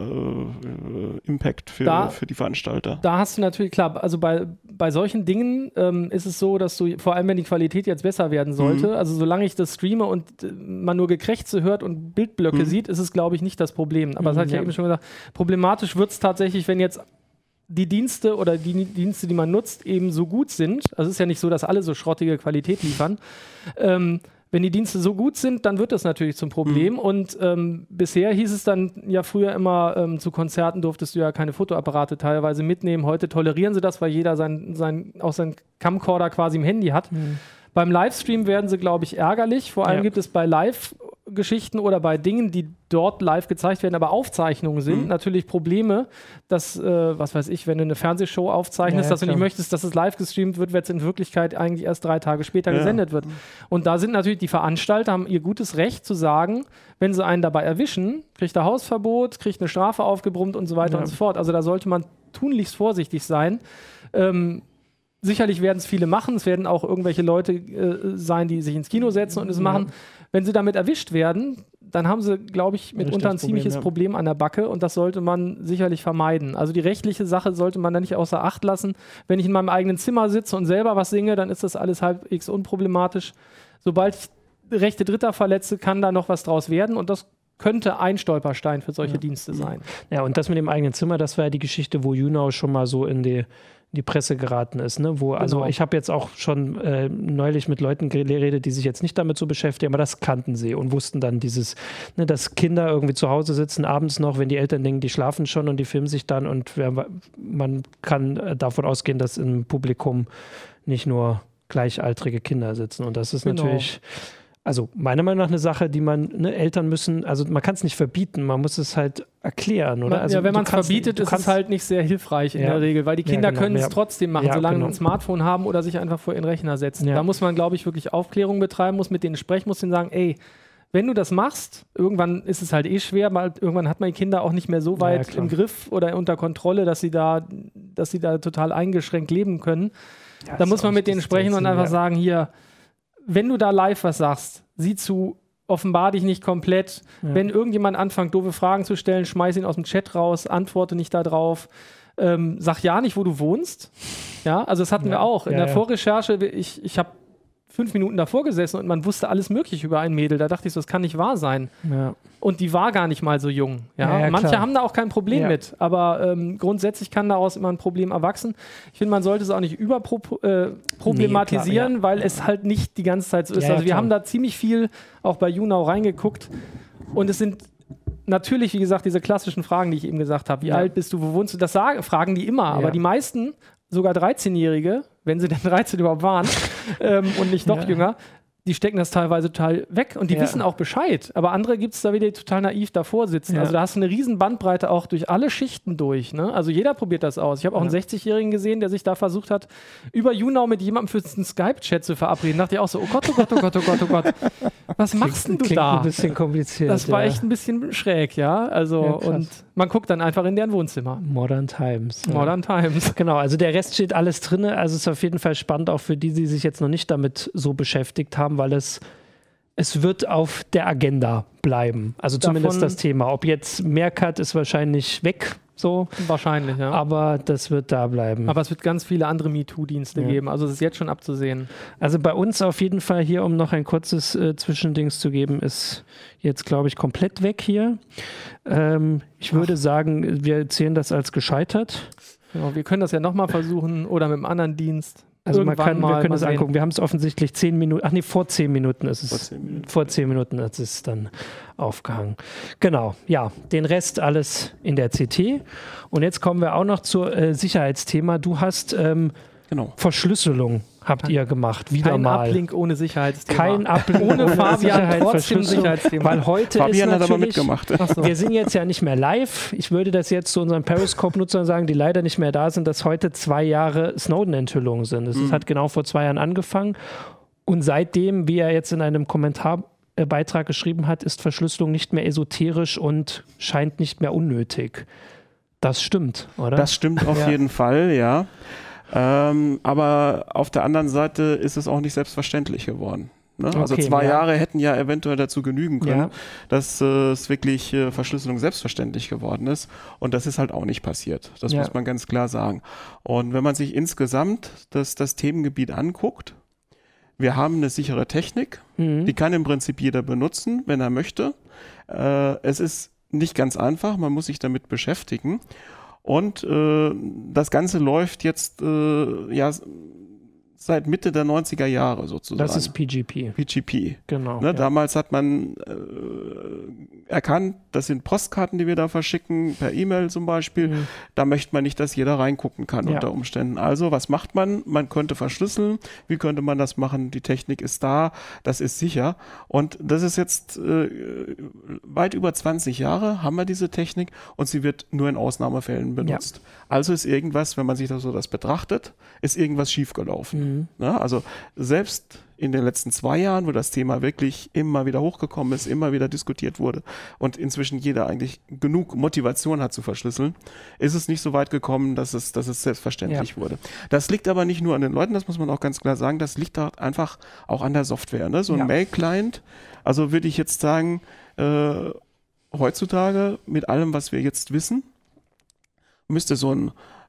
äh, Impact für, da, für die Veranstalter. Da hast du natürlich, klar, also bei, bei solchen Dingen ähm, ist es so, dass du, vor allem wenn die Qualität jetzt besser werden sollte, mhm. also solange ich das streame und äh, man nur Gekrächze hört und Bildblöcke mhm. sieht, ist es, glaube ich, nicht das Problem. Aber mhm, das hatte ich ja eben schon gesagt, problematisch wird es tatsächlich, wenn jetzt die Dienste oder die Dienste, die man nutzt, eben so gut sind. Also es ist ja nicht so, dass alle so schrottige Qualität liefern. Ähm, wenn die Dienste so gut sind, dann wird das natürlich zum Problem. Mhm. Und ähm, bisher hieß es dann ja früher immer, ähm, zu Konzerten durftest du ja keine Fotoapparate teilweise mitnehmen. Heute tolerieren sie das, weil jeder sein, sein, auch seinen Camcorder quasi im Handy hat. Mhm. Beim Livestream werden sie, glaube ich, ärgerlich. Vor allem ja. gibt es bei Live-Geschichten oder bei Dingen, die dort live gezeigt werden, aber Aufzeichnungen sind, mhm. natürlich Probleme, dass, äh, was weiß ich, wenn du eine Fernsehshow aufzeichnest, ja, ja, dass du nicht möchtest, dass es live gestreamt wird, wenn es in Wirklichkeit eigentlich erst drei Tage später ja. gesendet wird. Und da sind natürlich die Veranstalter, haben ihr gutes Recht zu sagen, wenn sie einen dabei erwischen, kriegt er Hausverbot, kriegt eine Strafe aufgebrummt und so weiter ja. und so fort. Also da sollte man tunlichst vorsichtig sein. Ähm, Sicherlich werden es viele machen. Es werden auch irgendwelche Leute äh, sein, die sich ins Kino setzen und es machen. Wenn sie damit erwischt werden, dann haben sie, glaube ich, mitunter ein ziemliches Problem, ja. Problem an der Backe und das sollte man sicherlich vermeiden. Also die rechtliche Sache sollte man da nicht außer Acht lassen. Wenn ich in meinem eigenen Zimmer sitze und selber was singe, dann ist das alles halbwegs unproblematisch. Sobald ich Rechte Dritter verletze, kann da noch was draus werden und das könnte ein Stolperstein für solche ja. Dienste sein. Ja, und das mit dem eigenen Zimmer, das war ja die Geschichte, wo YouNow schon mal so in die, die Presse geraten ist. Ne? Wo, also genau. Ich habe jetzt auch schon äh, neulich mit Leuten geredet, die sich jetzt nicht damit so beschäftigen, aber das kannten sie und wussten dann dieses, ne, dass Kinder irgendwie zu Hause sitzen, abends noch, wenn die Eltern denken, die schlafen schon und die filmen sich dann und man kann davon ausgehen, dass im Publikum nicht nur gleichaltrige Kinder sitzen und das ist genau. natürlich... Also meiner Meinung nach eine Sache, die man, ne, Eltern müssen, also man kann es nicht verbieten, man muss es halt erklären, oder? Also ja, wenn man es verbietet, ist es halt nicht sehr hilfreich in ja. der Regel, weil die Kinder ja, genau. können es ja. trotzdem machen, ja, solange genau. sie ein Smartphone haben oder sich einfach vor ihren Rechner setzen. Ja. Da muss man, glaube ich, wirklich Aufklärung betreiben, muss mit denen sprechen, muss denen sagen, ey, wenn du das machst, irgendwann ist es halt eh schwer, weil irgendwann hat man die Kinder auch nicht mehr so weit ja, im Griff oder unter Kontrolle, dass sie da, dass sie da total eingeschränkt leben können. Ja, da muss man mit denen sprechen und einfach ja. sagen, hier, wenn du da live was sagst, sieh zu, offenbar dich nicht komplett. Ja. Wenn irgendjemand anfängt, doofe Fragen zu stellen, schmeiß ihn aus dem Chat raus, antworte nicht darauf. Ähm, sag ja nicht, wo du wohnst. Ja, also das hatten ja. wir auch. In ja, der ja. Vorrecherche, ich, ich habe fünf Minuten davor gesessen und man wusste alles Mögliche über ein Mädel. Da dachte ich so, das kann nicht wahr sein. Ja. Und die war gar nicht mal so jung. Ja? Ja, ja, manche klar. haben da auch kein Problem ja. mit, aber ähm, grundsätzlich kann daraus immer ein Problem erwachsen. Ich finde, man sollte es auch nicht überproblematisieren, äh, nee, weil ja. es halt nicht die ganze Zeit so ist. Ja, ja, also wir klar. haben da ziemlich viel auch bei YouNow reingeguckt und es sind natürlich, wie gesagt, diese klassischen Fragen, die ich eben gesagt habe. Wie ja. alt bist du, wo wohnst du? Das sagen, fragen die immer, ja. aber die meisten, sogar dreizehnjährige, wenn sie denn dreizehn überhaupt waren ähm, und nicht noch ja. jünger, die stecken das teilweise total weg und die ja. wissen auch Bescheid. Aber andere gibt es da wieder, die total naiv davor sitzen. Ja. Also da hast du eine riesen Bandbreite auch durch alle Schichten durch. Ne? Also jeder probiert das aus. Ich habe auch ja. einen sechzigjährigen gesehen, der sich da versucht hat, über YouNow mit jemandem für einen Skype-Chat zu verabreden. Da dachte ich auch so, oh Gott, oh Gott, oh Gott, oh Gott, oh Gott. Was klingt, machst denn du klingt da? Ein bisschen kompliziert. Das war ja. echt ein bisschen schräg, ja. Also ja, und man guckt dann einfach in deren Wohnzimmer. Modern Times. Modern ja. Times. Genau, also der Rest steht alles drin. Also es ist auf jeden Fall spannend, auch für die, die sich jetzt noch nicht damit so beschäftigt haben, weil es Es wird auf der Agenda bleiben. Also zumindest Davon das Thema. Ob jetzt Meerkat ist wahrscheinlich weg, so. Wahrscheinlich, ja. Aber das wird da bleiben. Aber es wird ganz viele andere MeToo-Dienste ja. geben. Also es ist jetzt schon abzusehen. Also bei uns auf jeden Fall hier, um noch ein kurzes äh, Zwischendings zu geben, ist jetzt, glaube ich, komplett weg hier. Ähm, ich Ach. würde sagen, wir zählen das als gescheitert. Genau, wir können das ja nochmal versuchen oder mit einem anderen Dienst. Also man kann, mal, wir können es angucken. Wir haben es offensichtlich zehn Minuten, ach nee, vor zehn Minuten ist es. Vor zehn Minuten, vor zehn Minuten ist es dann aufgehangen. Genau, ja, den Rest alles in der C T. Und jetzt kommen wir auch noch zur äh, Sicherheitsthema. Du hast ähm, genau. Verschlüsselung habt ihr gemacht, wieder Kein mal. Kein Uplink ohne Sicherheitsthema. Kein Uplink ohne Fabian, Sicherheit, trotzdem Sicherheitsthema. Weil heute Fabian ist hat aber mitgemacht. So. Wir sind jetzt ja nicht mehr live. Ich würde das jetzt zu unseren Periscope-Nutzern sagen, die leider nicht mehr da sind, dass heute zwei Jahre Snowden-Enthüllungen sind. Das mhm. hat genau vor zwei Jahren angefangen. Und seitdem, wie er jetzt in einem Kommentarbeitrag geschrieben hat, ist Verschlüsselung nicht mehr esoterisch und scheint nicht mehr unnötig. Das stimmt, oder? Das stimmt auf ja. jeden Fall, ja. Ähm, aber auf der anderen Seite ist es auch nicht selbstverständlich geworden. Ne? Okay, also zwei ja. Jahre hätten ja eventuell dazu genügen können, ja. dass äh, es wirklich äh, Verschlüsselung selbstverständlich geworden ist. Und das ist halt auch nicht passiert. Das ja. muss man ganz klar sagen. Und wenn man sich insgesamt das, das Themengebiet anguckt, wir haben eine sichere Technik, mhm. die kann im Prinzip jeder benutzen, wenn er möchte. Äh, es ist nicht ganz einfach, man muss sich damit beschäftigen. Und äh, das Ganze läuft jetzt äh, ja seit Mitte der neunziger Jahre sozusagen. Das ist P G P. P G P. Genau. Ne, ja. Damals hat man äh, erkannt, das sind Postkarten, die wir da verschicken, per E-Mail zum Beispiel. Mhm. Da möchte man nicht, dass jeder reingucken kann ja. unter Umständen. Also was macht man? Man könnte verschlüsseln. Wie könnte man das machen? Die Technik ist da, das ist sicher. Und das ist jetzt äh, weit über zwanzig Jahre haben wir diese Technik und sie wird nur in Ausnahmefällen benutzt. Ja. Also ist irgendwas, wenn man sich das so das betrachtet, ist irgendwas schiefgelaufen. Mhm. Ne? Also selbst in den letzten zwei Jahren, wo das Thema wirklich immer wieder hochgekommen ist, immer wieder diskutiert wurde und inzwischen jeder eigentlich genug Motivation hat zu verschlüsseln, ist es nicht so weit gekommen, dass es, dass es selbstverständlich ja. wurde. Das liegt aber nicht nur an den Leuten, das muss man auch ganz klar sagen, das liegt halt einfach auch an der Software. Ne? So ein ja. Mail-Client, also würde ich jetzt sagen, äh, heutzutage mit allem, was wir jetzt wissen, müsste so ein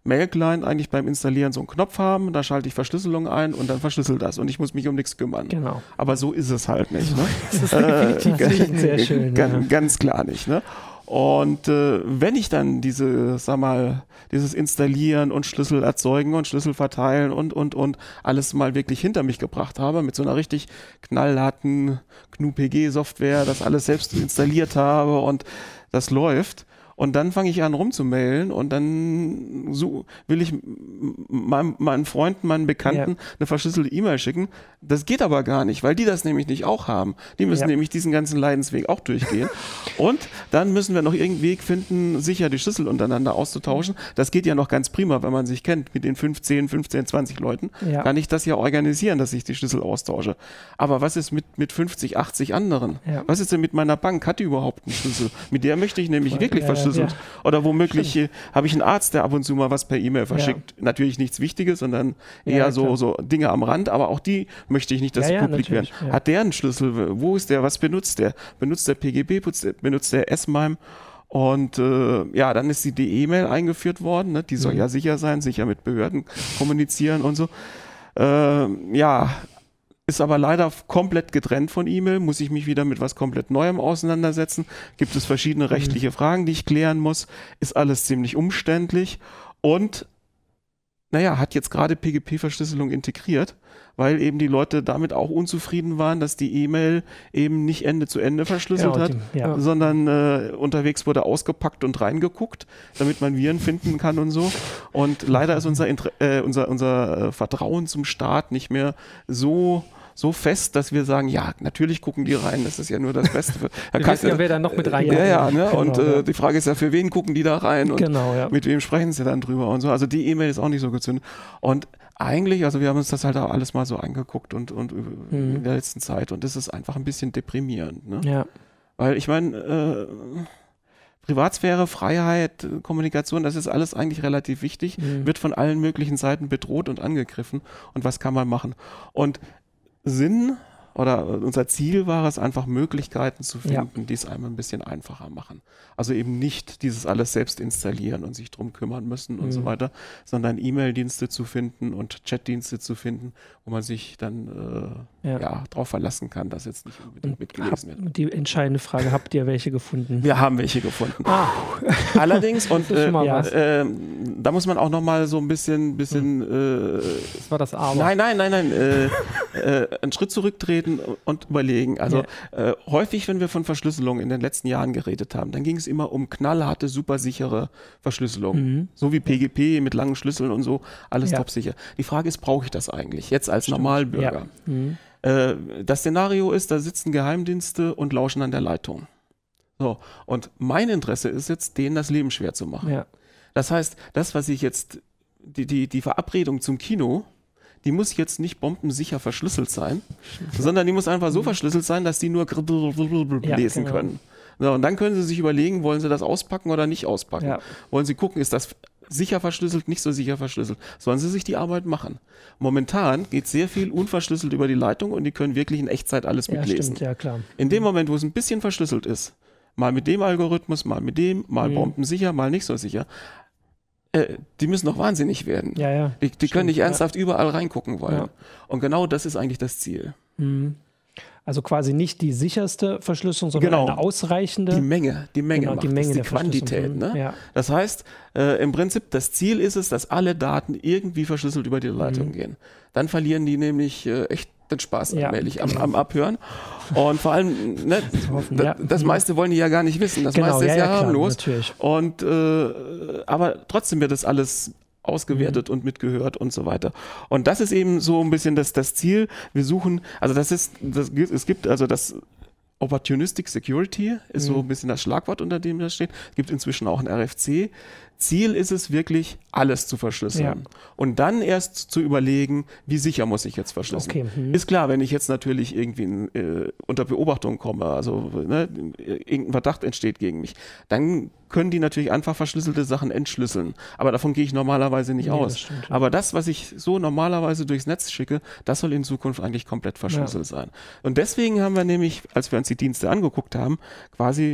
Mail-Client eigentlich beim Installieren so einen Knopf haben, da schalte ich Verschlüsselung ein und dann verschlüsselt das und ich muss mich um nichts kümmern. Genau. Aber so ist es halt nicht. Ne? Das ist definitiv äh, nicht sehr schön. Ganz, ja. ganz klar nicht. Ne? Und äh, wenn ich dann diese, sag mal, dieses Installieren und Schlüssel erzeugen und Schlüssel verteilen und, und, und alles mal wirklich hinter mich gebracht habe, mit so einer richtig knallharten G N U P G-Software, das alles selbst installiert habe und das läuft, und dann fange ich an rumzumailen und dann so will ich meinem, meinen Freunden, meinen Bekannten ja. eine verschlüsselte E-Mail schicken. Das geht aber gar nicht, weil die das nämlich nicht auch haben. Die müssen ja. nämlich diesen ganzen Leidensweg auch durchgehen. Und dann müssen wir noch irgendeinen Weg finden, sicher die Schlüssel untereinander auszutauschen. Das geht ja noch ganz prima, wenn man sich kennt. Mit den fünfzehn, fünfzehn, zwanzig Leuten ja. kann ich das ja organisieren, dass ich die Schlüssel austausche. Aber was ist mit, mit fünfzig, achtzig anderen? Ja. Was ist denn mit meiner Bank? Hat die überhaupt einen Schlüssel? Mit der möchte ich nämlich wirklich ja, verschlüsseln. Ja. Oder womöglich äh, habe ich einen Arzt, der ab und zu mal was per E-Mail verschickt. Ja. Natürlich nichts Wichtiges, sondern eher ja, so, so Dinge am Rand, aber auch die möchte ich nicht, dass ja, sie publik ja, werden. Ja. Hat der einen Schlüssel? Wo ist der? Was benutzt der? Benutzt der P G P? Benutzt der S M I M E? Und äh, ja, dann ist die E-Mail eingeführt worden. Ne? Die soll mhm. ja sicher sein, sicher mit Behörden kommunizieren und so. Äh, ja, ist aber leider komplett getrennt von E-Mail, muss ich mich wieder mit was komplett Neuem auseinandersetzen. Gibt es verschiedene rechtliche mhm. Fragen, die ich klären muss. Ist alles ziemlich umständlich und naja, hat jetzt gerade P G P-Verschlüsselung integriert, weil eben die Leute damit auch unzufrieden waren, dass die E-Mail eben nicht Ende zu Ende verschlüsselt ja, die, ja. hat, sondern äh, unterwegs wurde ausgepackt und reingeguckt, damit man Viren finden kann und so. Und leider ist unser, äh, unser, unser Vertrauen zum Staat nicht mehr so so fest, dass wir sagen, ja, natürlich gucken die rein, das ist ja nur das Beste. Für, da wir wissen ja, wer da noch mit reingeht. Ja, ja, ne? Genau, und äh, ja. die Frage ist ja, für wen gucken die da rein und genau, ja. mit wem sprechen sie dann drüber und so. Also die E-Mail ist auch nicht so gezündet. Und eigentlich, also wir haben uns das halt auch alles mal so angeguckt und, und mhm. in der letzten Zeit und das ist einfach ein bisschen deprimierend. Ne? Ja. Weil ich meine, äh, Privatsphäre, Freiheit, Kommunikation, das ist alles eigentlich relativ wichtig, mhm. wird von allen möglichen Seiten bedroht und angegriffen. Und was kann man machen? Und Sinn oder unser Ziel war es, einfach Möglichkeiten zu finden, ja. die es einem ein bisschen einfacher machen. Also eben nicht dieses alles selbst installieren und sich drum kümmern müssen und mhm. so weiter, sondern E-Mail-Dienste zu finden und Chat-Dienste zu finden, wo man sich dann äh, ja. ja, drauf verlassen kann, dass jetzt nicht unbedingt mitgelesen hab, wird. Die entscheidende Frage, habt ihr welche gefunden? Wir haben welche gefunden. Ah. Allerdings, und äh, ja. äh, da muss man auch noch mal so ein bisschen, bisschen hm. äh, das war das Aber. Nein, nein, nein, nein, äh, äh, einen Schritt zurücktreten und überlegen. Also ja. äh, häufig, wenn wir von Verschlüsselung in den letzten Jahren geredet haben, dann ging es immer um knallharte, supersichere Verschlüsselung. Mhm. So wie P G P mit langen Schlüsseln und so, alles ja. topsicher. Die Frage ist, brauche ich das eigentlich? Jetzt als Stimmt. Normalbürger. Ja. Mhm. Äh, das Szenario ist, da sitzen Geheimdienste und lauschen an der Leitung. So, und mein Interesse ist jetzt, denen das Leben schwer zu machen. Ja. Das heißt, das, was ich jetzt, die, die, die Verabredung zum Kino, die muss jetzt nicht bombensicher verschlüsselt sein, ja. sondern die muss einfach so verschlüsselt sein, dass die nur ja, lesen genau. können. So, und dann können sie sich überlegen, wollen sie das auspacken oder nicht auspacken? Ja. Wollen sie gucken, ist das sicher verschlüsselt, nicht so sicher verschlüsselt? Sollen sie sich die Arbeit machen? Momentan geht sehr viel unverschlüsselt über die Leitung und die können wirklich in Echtzeit alles ja, mitlesen. Stimmt, ja, klar. In dem Moment, wo es ein bisschen verschlüsselt ist, mal mit dem Algorithmus, mal mit dem, mal mhm. bombensicher, mal nicht so sicher, äh, die müssen doch wahnsinnig werden. Ja, ja. Die, die können nicht ernsthaft ja. überall reingucken wollen. Ja. Und genau das ist eigentlich das Ziel. Mhm. Also quasi nicht die sicherste Verschlüsselung, sondern genau. eine ausreichende. Die Menge, die Menge genau, macht die Menge das, die Quantität. Ne? Ja. Das heißt, äh, im Prinzip, das Ziel ist es, dass alle Daten irgendwie verschlüsselt über die Leitung mhm. gehen. Dann verlieren die nämlich äh, echt den Spaß ja. allmählich am, am Abhören. Und vor allem, ne, hoffen, das, ja. das meiste wollen die ja gar nicht wissen. Das genau, meiste ist ja, ja, ja harmlos. Klar, und, äh, aber trotzdem wird das alles ausgewertet mhm. und mitgehört und so weiter. Und das ist eben so ein bisschen das, das Ziel. Wir suchen, also das ist, das, es gibt also das Opportunistic Security ist mhm. so ein bisschen das Schlagwort, unter dem das steht. Es gibt inzwischen auch ein R F C. Ziel ist es wirklich, alles zu verschlüsseln. Ja. Und dann erst zu überlegen, wie sicher muss ich jetzt verschlüsseln. Okay. Mhm. Ist klar, wenn ich jetzt natürlich irgendwie äh, unter Beobachtung komme, also ne, irgendein Verdacht entsteht gegen mich, dann können die natürlich einfach verschlüsselte Sachen entschlüsseln. Aber davon gehe ich normalerweise nicht nee, aus. Das stimmt, ja. Aber das, was ich so normalerweise durchs Netz schicke, das soll in Zukunft eigentlich komplett verschlüsselt ja. sein. Und deswegen haben wir nämlich, als wir uns die Dienste angeguckt haben, quasi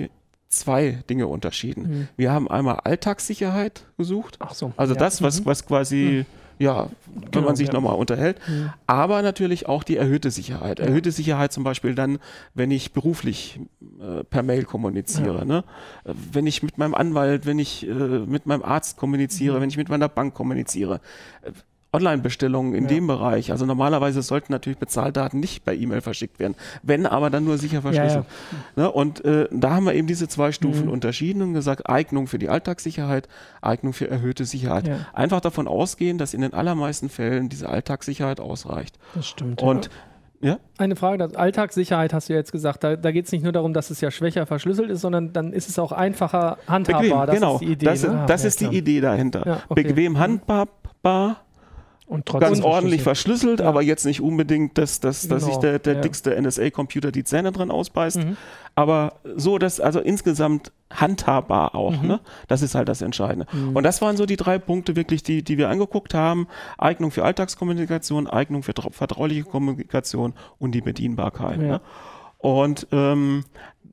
zwei Dinge unterschieden. Mhm. Wir haben einmal Alltagssicherheit gesucht, Ach so, also ja. das, was, was quasi, mhm. ja, wenn genau, man sich ja. nochmal unterhält, mhm. aber natürlich auch die erhöhte Sicherheit. Ja. Erhöhte Sicherheit zum Beispiel dann, wenn ich beruflich äh, per Mail kommuniziere, ja. ne? Wenn ich mit meinem Anwalt, wenn ich äh, mit meinem Arzt kommuniziere, mhm. wenn ich mit meiner Bank kommuniziere. Online-Bestellungen in ja. dem Bereich, also normalerweise sollten natürlich Bezahldaten nicht per E-Mail verschickt werden, wenn aber dann nur sicher verschlüsselt. Ja, ja. Ne? Und äh, da haben wir eben diese zwei Stufen mhm. unterschieden und gesagt, Eignung für die Alltagssicherheit, Eignung für erhöhte Sicherheit. Ja. Einfach davon ausgehen, dass in den allermeisten Fällen diese Alltagssicherheit ausreicht. Das stimmt. Und ja. Eine Frage, das Alltagssicherheit hast du ja jetzt gesagt, da, da geht es nicht nur darum, dass es ja schwächer verschlüsselt ist, sondern dann ist es auch einfacher handhabbar. Bequem, das genau. ist die Idee. Das, ne? das ah, ist ja, die Idee dahinter. Ja, okay. Bequem handhabbar. Und trotzdem ganz ordentlich verschlüsselt, ja. aber jetzt nicht unbedingt, dass, dass, dass genau. sich der, der ja. dickste N S A-Computer die Zähne dran ausbeißt. Mhm. Aber so, dass also insgesamt handhabbar auch. Mhm. Ne? Das ist halt das Entscheidende. Mhm. Und das waren so die drei Punkte wirklich, die, die wir angeguckt haben. Eignung für Alltagskommunikation, Eignung für vertrauliche Kommunikation und die Bedienbarkeit. Ja. Ne? Und ähm,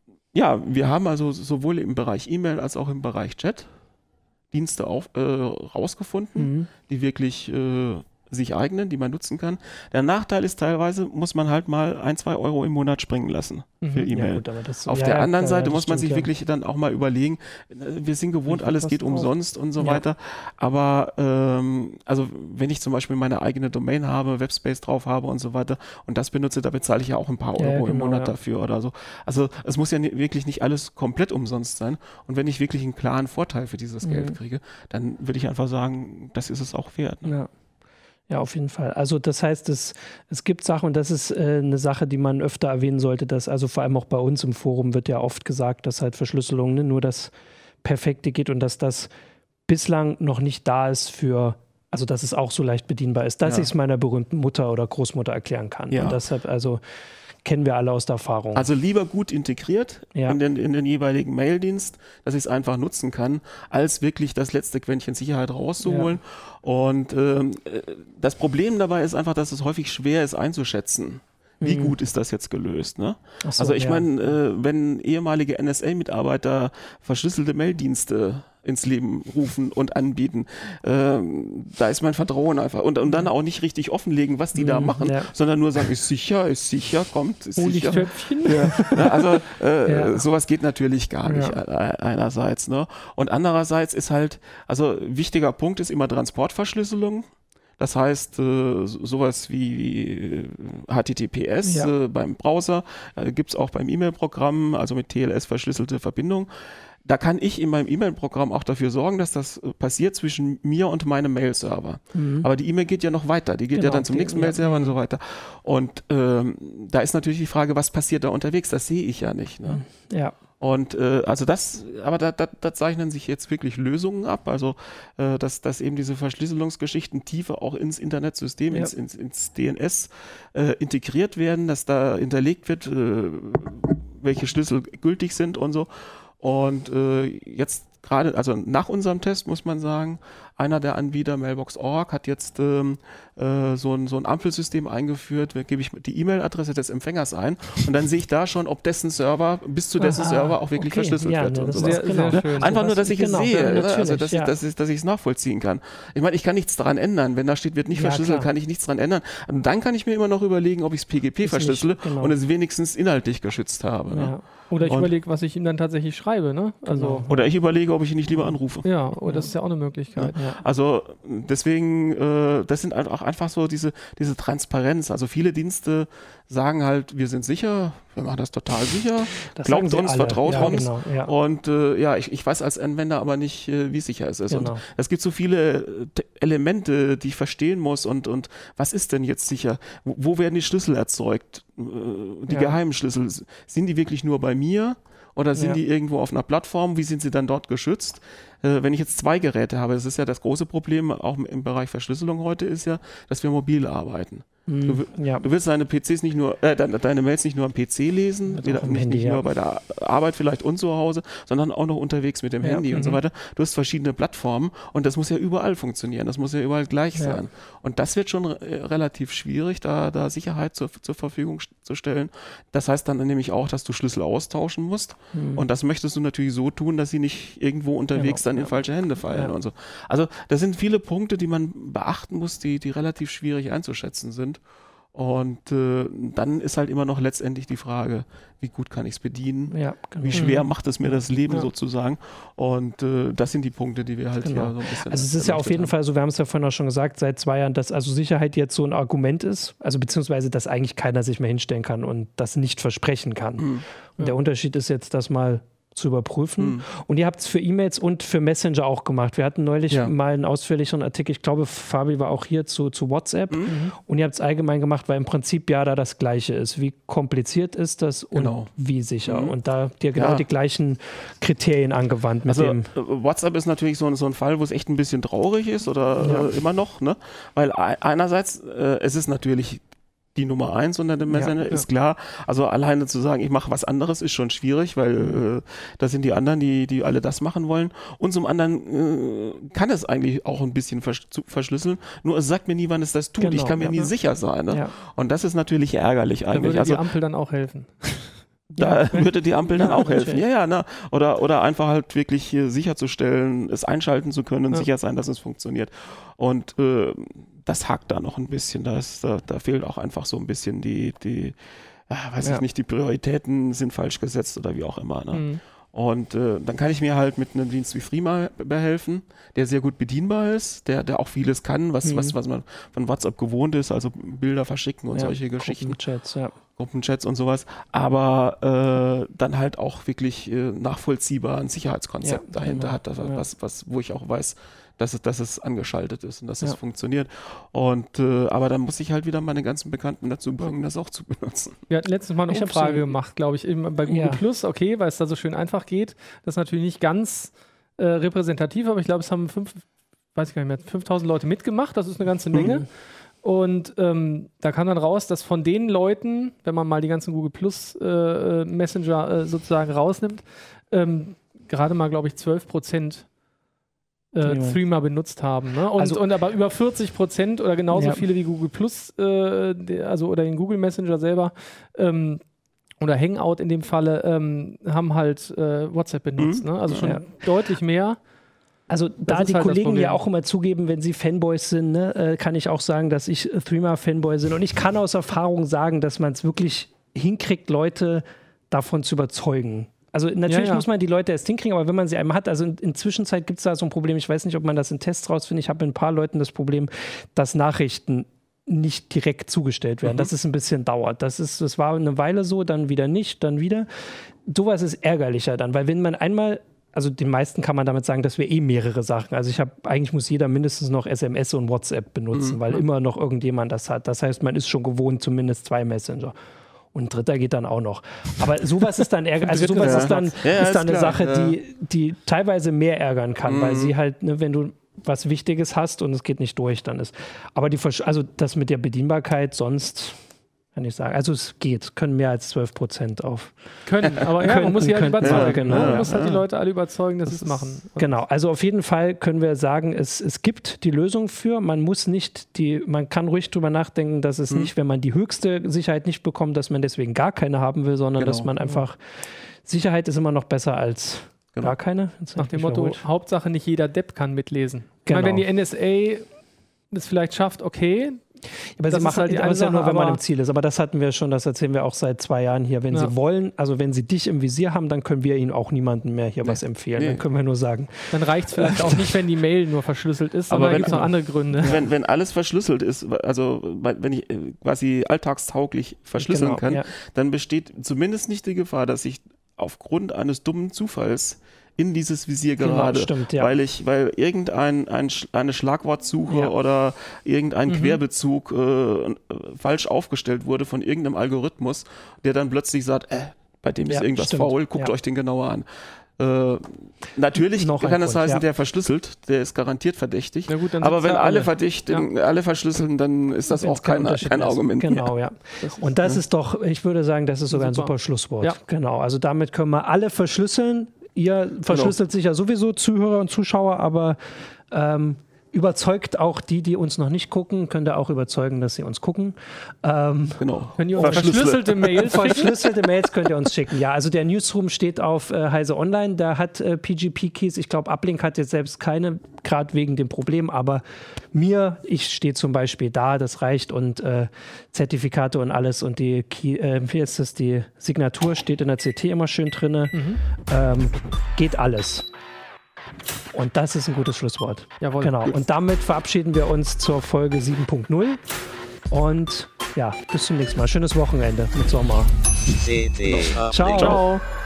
ja, wir haben also sowohl im Bereich E-Mail als auch im Bereich Chat Dienste auf, äh, rausgefunden, mhm. die wirklich äh, sich eignen, die man nutzen kann. Der Nachteil ist teilweise, muss man halt mal ein, zwei Euro im Monat springen lassen mhm. für E-Mail. Ja, so, Auf ja, der ja, anderen klar, Seite muss man stimmt, sich ja. wirklich dann auch mal überlegen, wir sind gewohnt, alles geht umsonst und so ja. weiter, aber ähm, also wenn ich zum Beispiel meine eigene Domain habe, Webspace drauf habe und so weiter und das benutze, da bezahle ich ja auch ein paar Euro ja, genau, im Monat ja. dafür oder so. Also es muss ja nie, wirklich nicht alles komplett umsonst sein und wenn ich wirklich einen klaren Vorteil für dieses mhm. Geld kriege, dann würde ich einfach sagen, das ist es auch wert. Ne? Ja. Ja, auf jeden Fall. Also das heißt, es, es gibt Sachen und das ist äh, eine Sache, die man öfter erwähnen sollte, dass also vor allem auch bei uns im Forum wird ja oft gesagt, dass halt Verschlüsselung ne, nur das Perfekte geht und dass das bislang noch nicht da ist für, also dass es auch so leicht bedienbar ist, dass ja. ich es meiner berühmten Mutter oder Großmutter erklären kann. Ja. Und deshalb also kennen wir alle aus der Erfahrung. Also lieber gut integriert ja. in, den, in den jeweiligen Maildienst, dass ich es einfach nutzen kann, als wirklich das letzte Quäntchen Sicherheit rauszuholen. Ja. Und ähm, das Problem dabei ist einfach, dass es häufig schwer ist einzuschätzen. Wie mhm. gut ist das jetzt gelöst? Ne? So, also ich ja. meine, äh, wenn ehemalige N S A-Mitarbeiter verschlüsselte Maildienste ins Leben rufen und anbieten, äh, da ist mein Vertrauen einfach. Und, und dann auch nicht richtig offenlegen, was die mhm, da machen, ja. sondern nur sagen, ist sicher, ist sicher, kommt, ist sicher. Ja. Ja, also äh, ja. sowas geht natürlich gar nicht ja. einerseits. Ne? Und andererseits ist halt, also wichtiger Punkt ist immer Transportverschlüsselung. Das heißt, äh, sowas wie H T T P S ja. äh, beim Browser, äh, gibt es auch beim E-Mail-Programm, also mit T L S verschlüsselte Verbindung. Da kann ich in meinem E-Mail-Programm auch dafür sorgen, dass das passiert zwischen mir und meinem Mail-Server. Mhm. Aber die E-Mail geht ja noch weiter, die geht genau, ja dann zum die, nächsten ja. Mail-Server und so weiter. Und ähm, da ist natürlich die Frage, was passiert da unterwegs? Das sehe ich ja nicht. Ne? Ja. Und äh, also das, aber da, da, da zeichnen sich jetzt wirklich Lösungen ab, also äh, dass, dass eben diese Verschlüsselungsgeschichten tiefer auch ins Internetsystem, ja. ins, ins, ins D N S äh, integriert werden, dass da hinterlegt wird, äh, welche Schlüssel gültig sind und so. Und äh, jetzt gerade, also nach unserem Test muss man sagen, einer der Anbieter, Mailbox Punkt org, hat jetzt ähm, äh, so, ein, so ein Ampelsystem eingeführt. Da gebe ich die E-Mail-Adresse des Empfängers ein und dann sehe ich da schon, ob dessen Server bis zu dessen Aha, Server auch wirklich okay. verschlüsselt ja, wird. Ne, und sowas. Sehr, sehr ne? schön. Einfach so nur, dass ich genau, es sehe, ja, also dass, ja. ich, dass, ich, dass ich es nachvollziehen kann. Ich meine, ich kann nichts daran ändern. Wenn da steht, wird nicht ja, verschlüsselt, klar. kann ich nichts daran ändern. Und dann kann ich mir immer noch überlegen, ob ich es P G P Ist verschlüssele nicht, genau. und es wenigstens inhaltlich geschützt habe. Ja. Ne? Oder ich überlege, was ich ihm dann tatsächlich schreibe. Ne? Also genau. Oder ich überlege, ob ich ihn nicht lieber anrufe. Ja, oh, das ist ja auch eine Möglichkeit. Ja. Also deswegen, äh, das sind auch einfach so diese, diese Transparenz. Also viele Dienste sagen halt, wir sind sicher, wir machen das total sicher, das glaubt uns, alle. vertraut ja, uns. Genau, ja. Und äh, ja, ich, ich weiß als Anwender aber nicht, äh, wie sicher es ist. Genau. Und es gibt so viele Elemente, die ich verstehen muss und, und was ist denn jetzt sicher? Wo, wo werden die Schlüssel erzeugt? Die ja. geheimen Schlüssel, sind die wirklich nur bei mir oder sind ja. die irgendwo auf einer Plattform? Wie sind sie dann dort geschützt? Äh, wenn ich jetzt zwei Geräte habe, das ist ja das große Problem, auch im Bereich Verschlüsselung heute, ist ja, dass wir mobil arbeiten. Du, ja. du willst deine P Cs nicht nur, äh, deine, deine Mails nicht nur am P C lesen, wieder, nicht, Handy, nicht nur ja. bei der Arbeit vielleicht und zu Hause, sondern auch noch unterwegs mit dem ja. Handy mhm. und so weiter. Du hast verschiedene Plattformen und das muss ja überall funktionieren, das muss ja überall gleich ja. sein. Und das wird schon re relativ schwierig, da, da Sicherheit zur, zur Verfügung zu stellen. Das heißt dann nämlich auch, dass du Schlüssel austauschen musst mhm. und das möchtest du natürlich so tun, dass sie nicht irgendwo unterwegs genau. dann in ja. falsche Hände fallen ja. und so. Also das sind viele Punkte, die man beachten muss, die, die relativ schwierig einzuschätzen sind. Und äh, dann ist halt immer noch letztendlich die Frage, wie gut kann ich es bedienen, ja, genau. wie schwer macht es mir das Leben ja. sozusagen. Und äh, das sind die Punkte, die wir halt genau. hier so ein bisschen... Also es ist ja auf jeden haben. Fall so, wir haben es ja vorhin auch schon gesagt, seit zwei Jahren, dass also Sicherheit jetzt so ein Argument ist, also beziehungsweise, dass eigentlich keiner sich mehr hinstellen kann und das nicht versprechen kann. Mhm. Und ja. der Unterschied ist jetzt, das mal zu überprüfen. Mhm. Und ihr habt es für E-Mails und für Messenger auch gemacht. Wir hatten neulich ja. mal einen ausführlicheren Artikel, ich glaube, Fabi war auch hier zu, zu WhatsApp. Mhm. Und ihr habt es allgemein gemacht, weil im Prinzip ja da das Gleiche ist. Wie kompliziert ist das und genau. wie sicher? Mhm. Und da habt ihr genau ja. die gleichen Kriterien angewandt. Mit also dem WhatsApp ist natürlich so ein, so ein Fall, wo es echt ein bisschen traurig ist oder ja. äh, immer noch, ne? Weil einerseits, äh, es ist natürlich die Nummer eins unter dem Messenger, ja, ist ja. klar. Also alleine zu sagen, ich mache was anderes, ist schon schwierig, weil äh, das sind die anderen, die, die alle das machen wollen. Und zum anderen äh, kann es eigentlich auch ein bisschen vers verschlüsseln, nur es sagt mir nie, wann es das tut. Genau, ich kann mir ja, nie ja. sicher sein. Ne? Ja. Und das ist natürlich ärgerlich eigentlich. Da würde die also, Ampel dann auch helfen. Da ja. würde die Ampel dann ja, auch helfen. Ja, ja, na. Oder, oder einfach halt wirklich äh, sicherzustellen, es einschalten zu können und ja. sicher sein, dass es funktioniert. Und äh, das hakt da noch ein bisschen. Da, ist, da, da fehlt auch einfach so ein bisschen die, die äh, weiß ja. ich nicht, die Prioritäten sind falsch gesetzt oder wie auch immer. Ne? Mhm. Und äh, dann kann ich mir halt mit einem Dienst wie Threema behelfen, der sehr gut bedienbar ist, der, der auch vieles kann, was, mhm. was, was man von WhatsApp gewohnt ist, also Bilder verschicken und ja, solche Geschichten. Gruppenchats, ja. Gruppenchats und sowas, aber äh, dann halt auch wirklich äh, nachvollziehbar ein Sicherheitskonzept ja, dahinter genau. hat, das, ja. was, was, wo ich auch weiß, dass es, dass es angeschaltet ist und dass ja. es funktioniert. Und äh, aber dann muss ich halt wieder meine ganzen Bekannten dazu bringen, das auch zu benutzen. Wir hatten letztens mal eine ich Umfrage so gemacht, glaube ich, eben bei Google ja. Plus, okay, weil es da so schön einfach geht. Das ist natürlich nicht ganz äh, repräsentativ, aber ich glaube, es haben fünf, weiß ich gar nicht mehr, fünftausend Leute mitgemacht, das ist eine ganze Menge. Mhm. Und ähm, da kam dann raus, dass von den Leuten, wenn man mal die ganzen Google Plus äh, Messenger äh, sozusagen rausnimmt, ähm, gerade mal, glaube ich, zwölf Prozent Äh, ja. Threema benutzt haben. Ne? Und, also, und aber über vierzig Prozent oder genauso ja. viele wie Google Plus, äh, der, also oder den Google Messenger selber ähm, oder Hangout in dem Falle, ähm, haben halt äh, WhatsApp benutzt. Mhm. Ne? Also schon ja. deutlich mehr. Also da die halt Kollegen ja auch immer zugeben, wenn sie Fanboys sind, ne, äh, kann ich auch sagen, dass ich Threema-Fanboy bin. Und ich kann aus Erfahrung sagen, dass man es wirklich hinkriegt, Leute davon zu überzeugen. Also natürlich ja, ja. muss man die Leute erst hinkriegen, aber wenn man sie einmal hat, also in, in Zwischenzeit gibt es da so ein Problem, ich weiß nicht, ob man das in Tests rausfindet, ich habe mit ein paar Leuten das Problem, dass Nachrichten nicht direkt zugestellt werden, mhm. dass es ein bisschen dauert. Das ist, das war eine Weile so, dann wieder nicht, dann wieder. Sowas ist ärgerlicher dann, weil wenn man einmal, also den meisten kann man damit sagen, dass wir eh mehrere Sachen, also ich habe, eigentlich muss jeder mindestens noch S M S und WhatsApp benutzen, mhm. weil immer noch irgendjemand das hat. Das heißt, man ist schon gewohnt, zumindest zwei Messenger. Und ein dritter geht dann auch noch. Aber sowas ist dann ärger, also sowas ja. ist dann, ja, ist dann ist eine klar, Sache, ja. die, die teilweise mehr ärgern kann, mhm. weil sie halt, ne, wenn du was Wichtiges hast und es geht nicht durch, dann ist. Aber die, also das mit der Bedienbarkeit sonst kann ich sagen. Also es geht, können mehr als zwölf Prozent auf. Können, aber ja, man muss sie halt überzeugen. Ja, genau. Man muss halt die Leute alle überzeugen, dass sie es machen. Genau, also auf jeden Fall können wir sagen, es, es gibt die Lösung für, man muss nicht die, man kann ruhig drüber nachdenken, dass es hm. nicht, wenn man die höchste Sicherheit nicht bekommt, dass man deswegen gar keine haben will, sondern genau. dass man einfach, Sicherheit ist immer noch besser als genau. gar keine. Nach dem Motto, verholt. Hauptsache nicht jeder Depp kann mitlesen. Genau. Ich meine, wenn die N S A das vielleicht schafft, okay. Aber das sie machen halt die alles ja nur, wenn man im Ziel ist. Aber das hatten wir schon, das erzählen wir auch seit zwei Jahren hier. Wenn ja. sie wollen, also wenn sie dich im Visier haben, dann können wir ihnen auch niemandem mehr hier nee. was empfehlen. Nee. Dann können wir nur sagen. Dann reicht es vielleicht auch nicht, wenn die Mail nur verschlüsselt ist, aber da gibt es noch andere Gründe. Wenn, wenn alles verschlüsselt ist, also wenn ich quasi alltagstauglich verschlüsseln genau, kann, ja. dann besteht zumindest nicht die Gefahr, dass ich aufgrund eines dummen Zufalls in dieses Visier gerade, genau, stimmt, ja. weil ich, weil irgendein ein, eine Schlagwortsuche ja. oder irgendein mhm. Querbezug äh, falsch aufgestellt wurde von irgendeinem Algorithmus, der dann plötzlich sagt, äh, bei dem ist ja, irgendwas stimmt. faul, guckt ja. euch den genauer an. Äh, natürlich Noch kann es Grund, heißen, ja. der verschlüsselt, der ist garantiert verdächtig. Na gut, dann aber wenn ja alle alle. verdichten, Ja. alle verschlüsseln, dann ist das Wenn's auch kein, Unterschied kein ist. Argument Genau, mehr. ja. Und das ist doch, ich würde sagen, das ist sogar ein Super. super Schlusswort. Ja. Genau, also damit können wir alle verschlüsseln. Ihr verschlüsselt sicher sowieso, Zuhörer und Zuschauer, aber ähm, überzeugt auch die, die uns noch nicht gucken, könnt ihr auch überzeugen, dass sie uns gucken. Ähm, Genau. Wenn ihr uns verschlüsselte Mails schicken. Verschlüsselte Mails könnt ihr uns schicken. Ja, also der Newsroom steht auf äh, Heise Online, da hat äh, P G P-Keys, ich glaube, Uplink hat jetzt selbst keine, gerade wegen dem Problem, aber mir, ich stehe zum Beispiel da, das reicht und äh, Zertifikate und alles und die Key, äh, wie ist das, die Signatur steht in der C T immer schön drin. Mhm. Ähm, geht alles. Und das ist ein gutes Schlusswort. Jawohl. Genau. Und damit verabschieden wir uns zur Folge sieben Punkt null. Und ja, bis zum nächsten Mal. Schönes Wochenende mit Sommer. C T Uplink. Ciao. Ciao.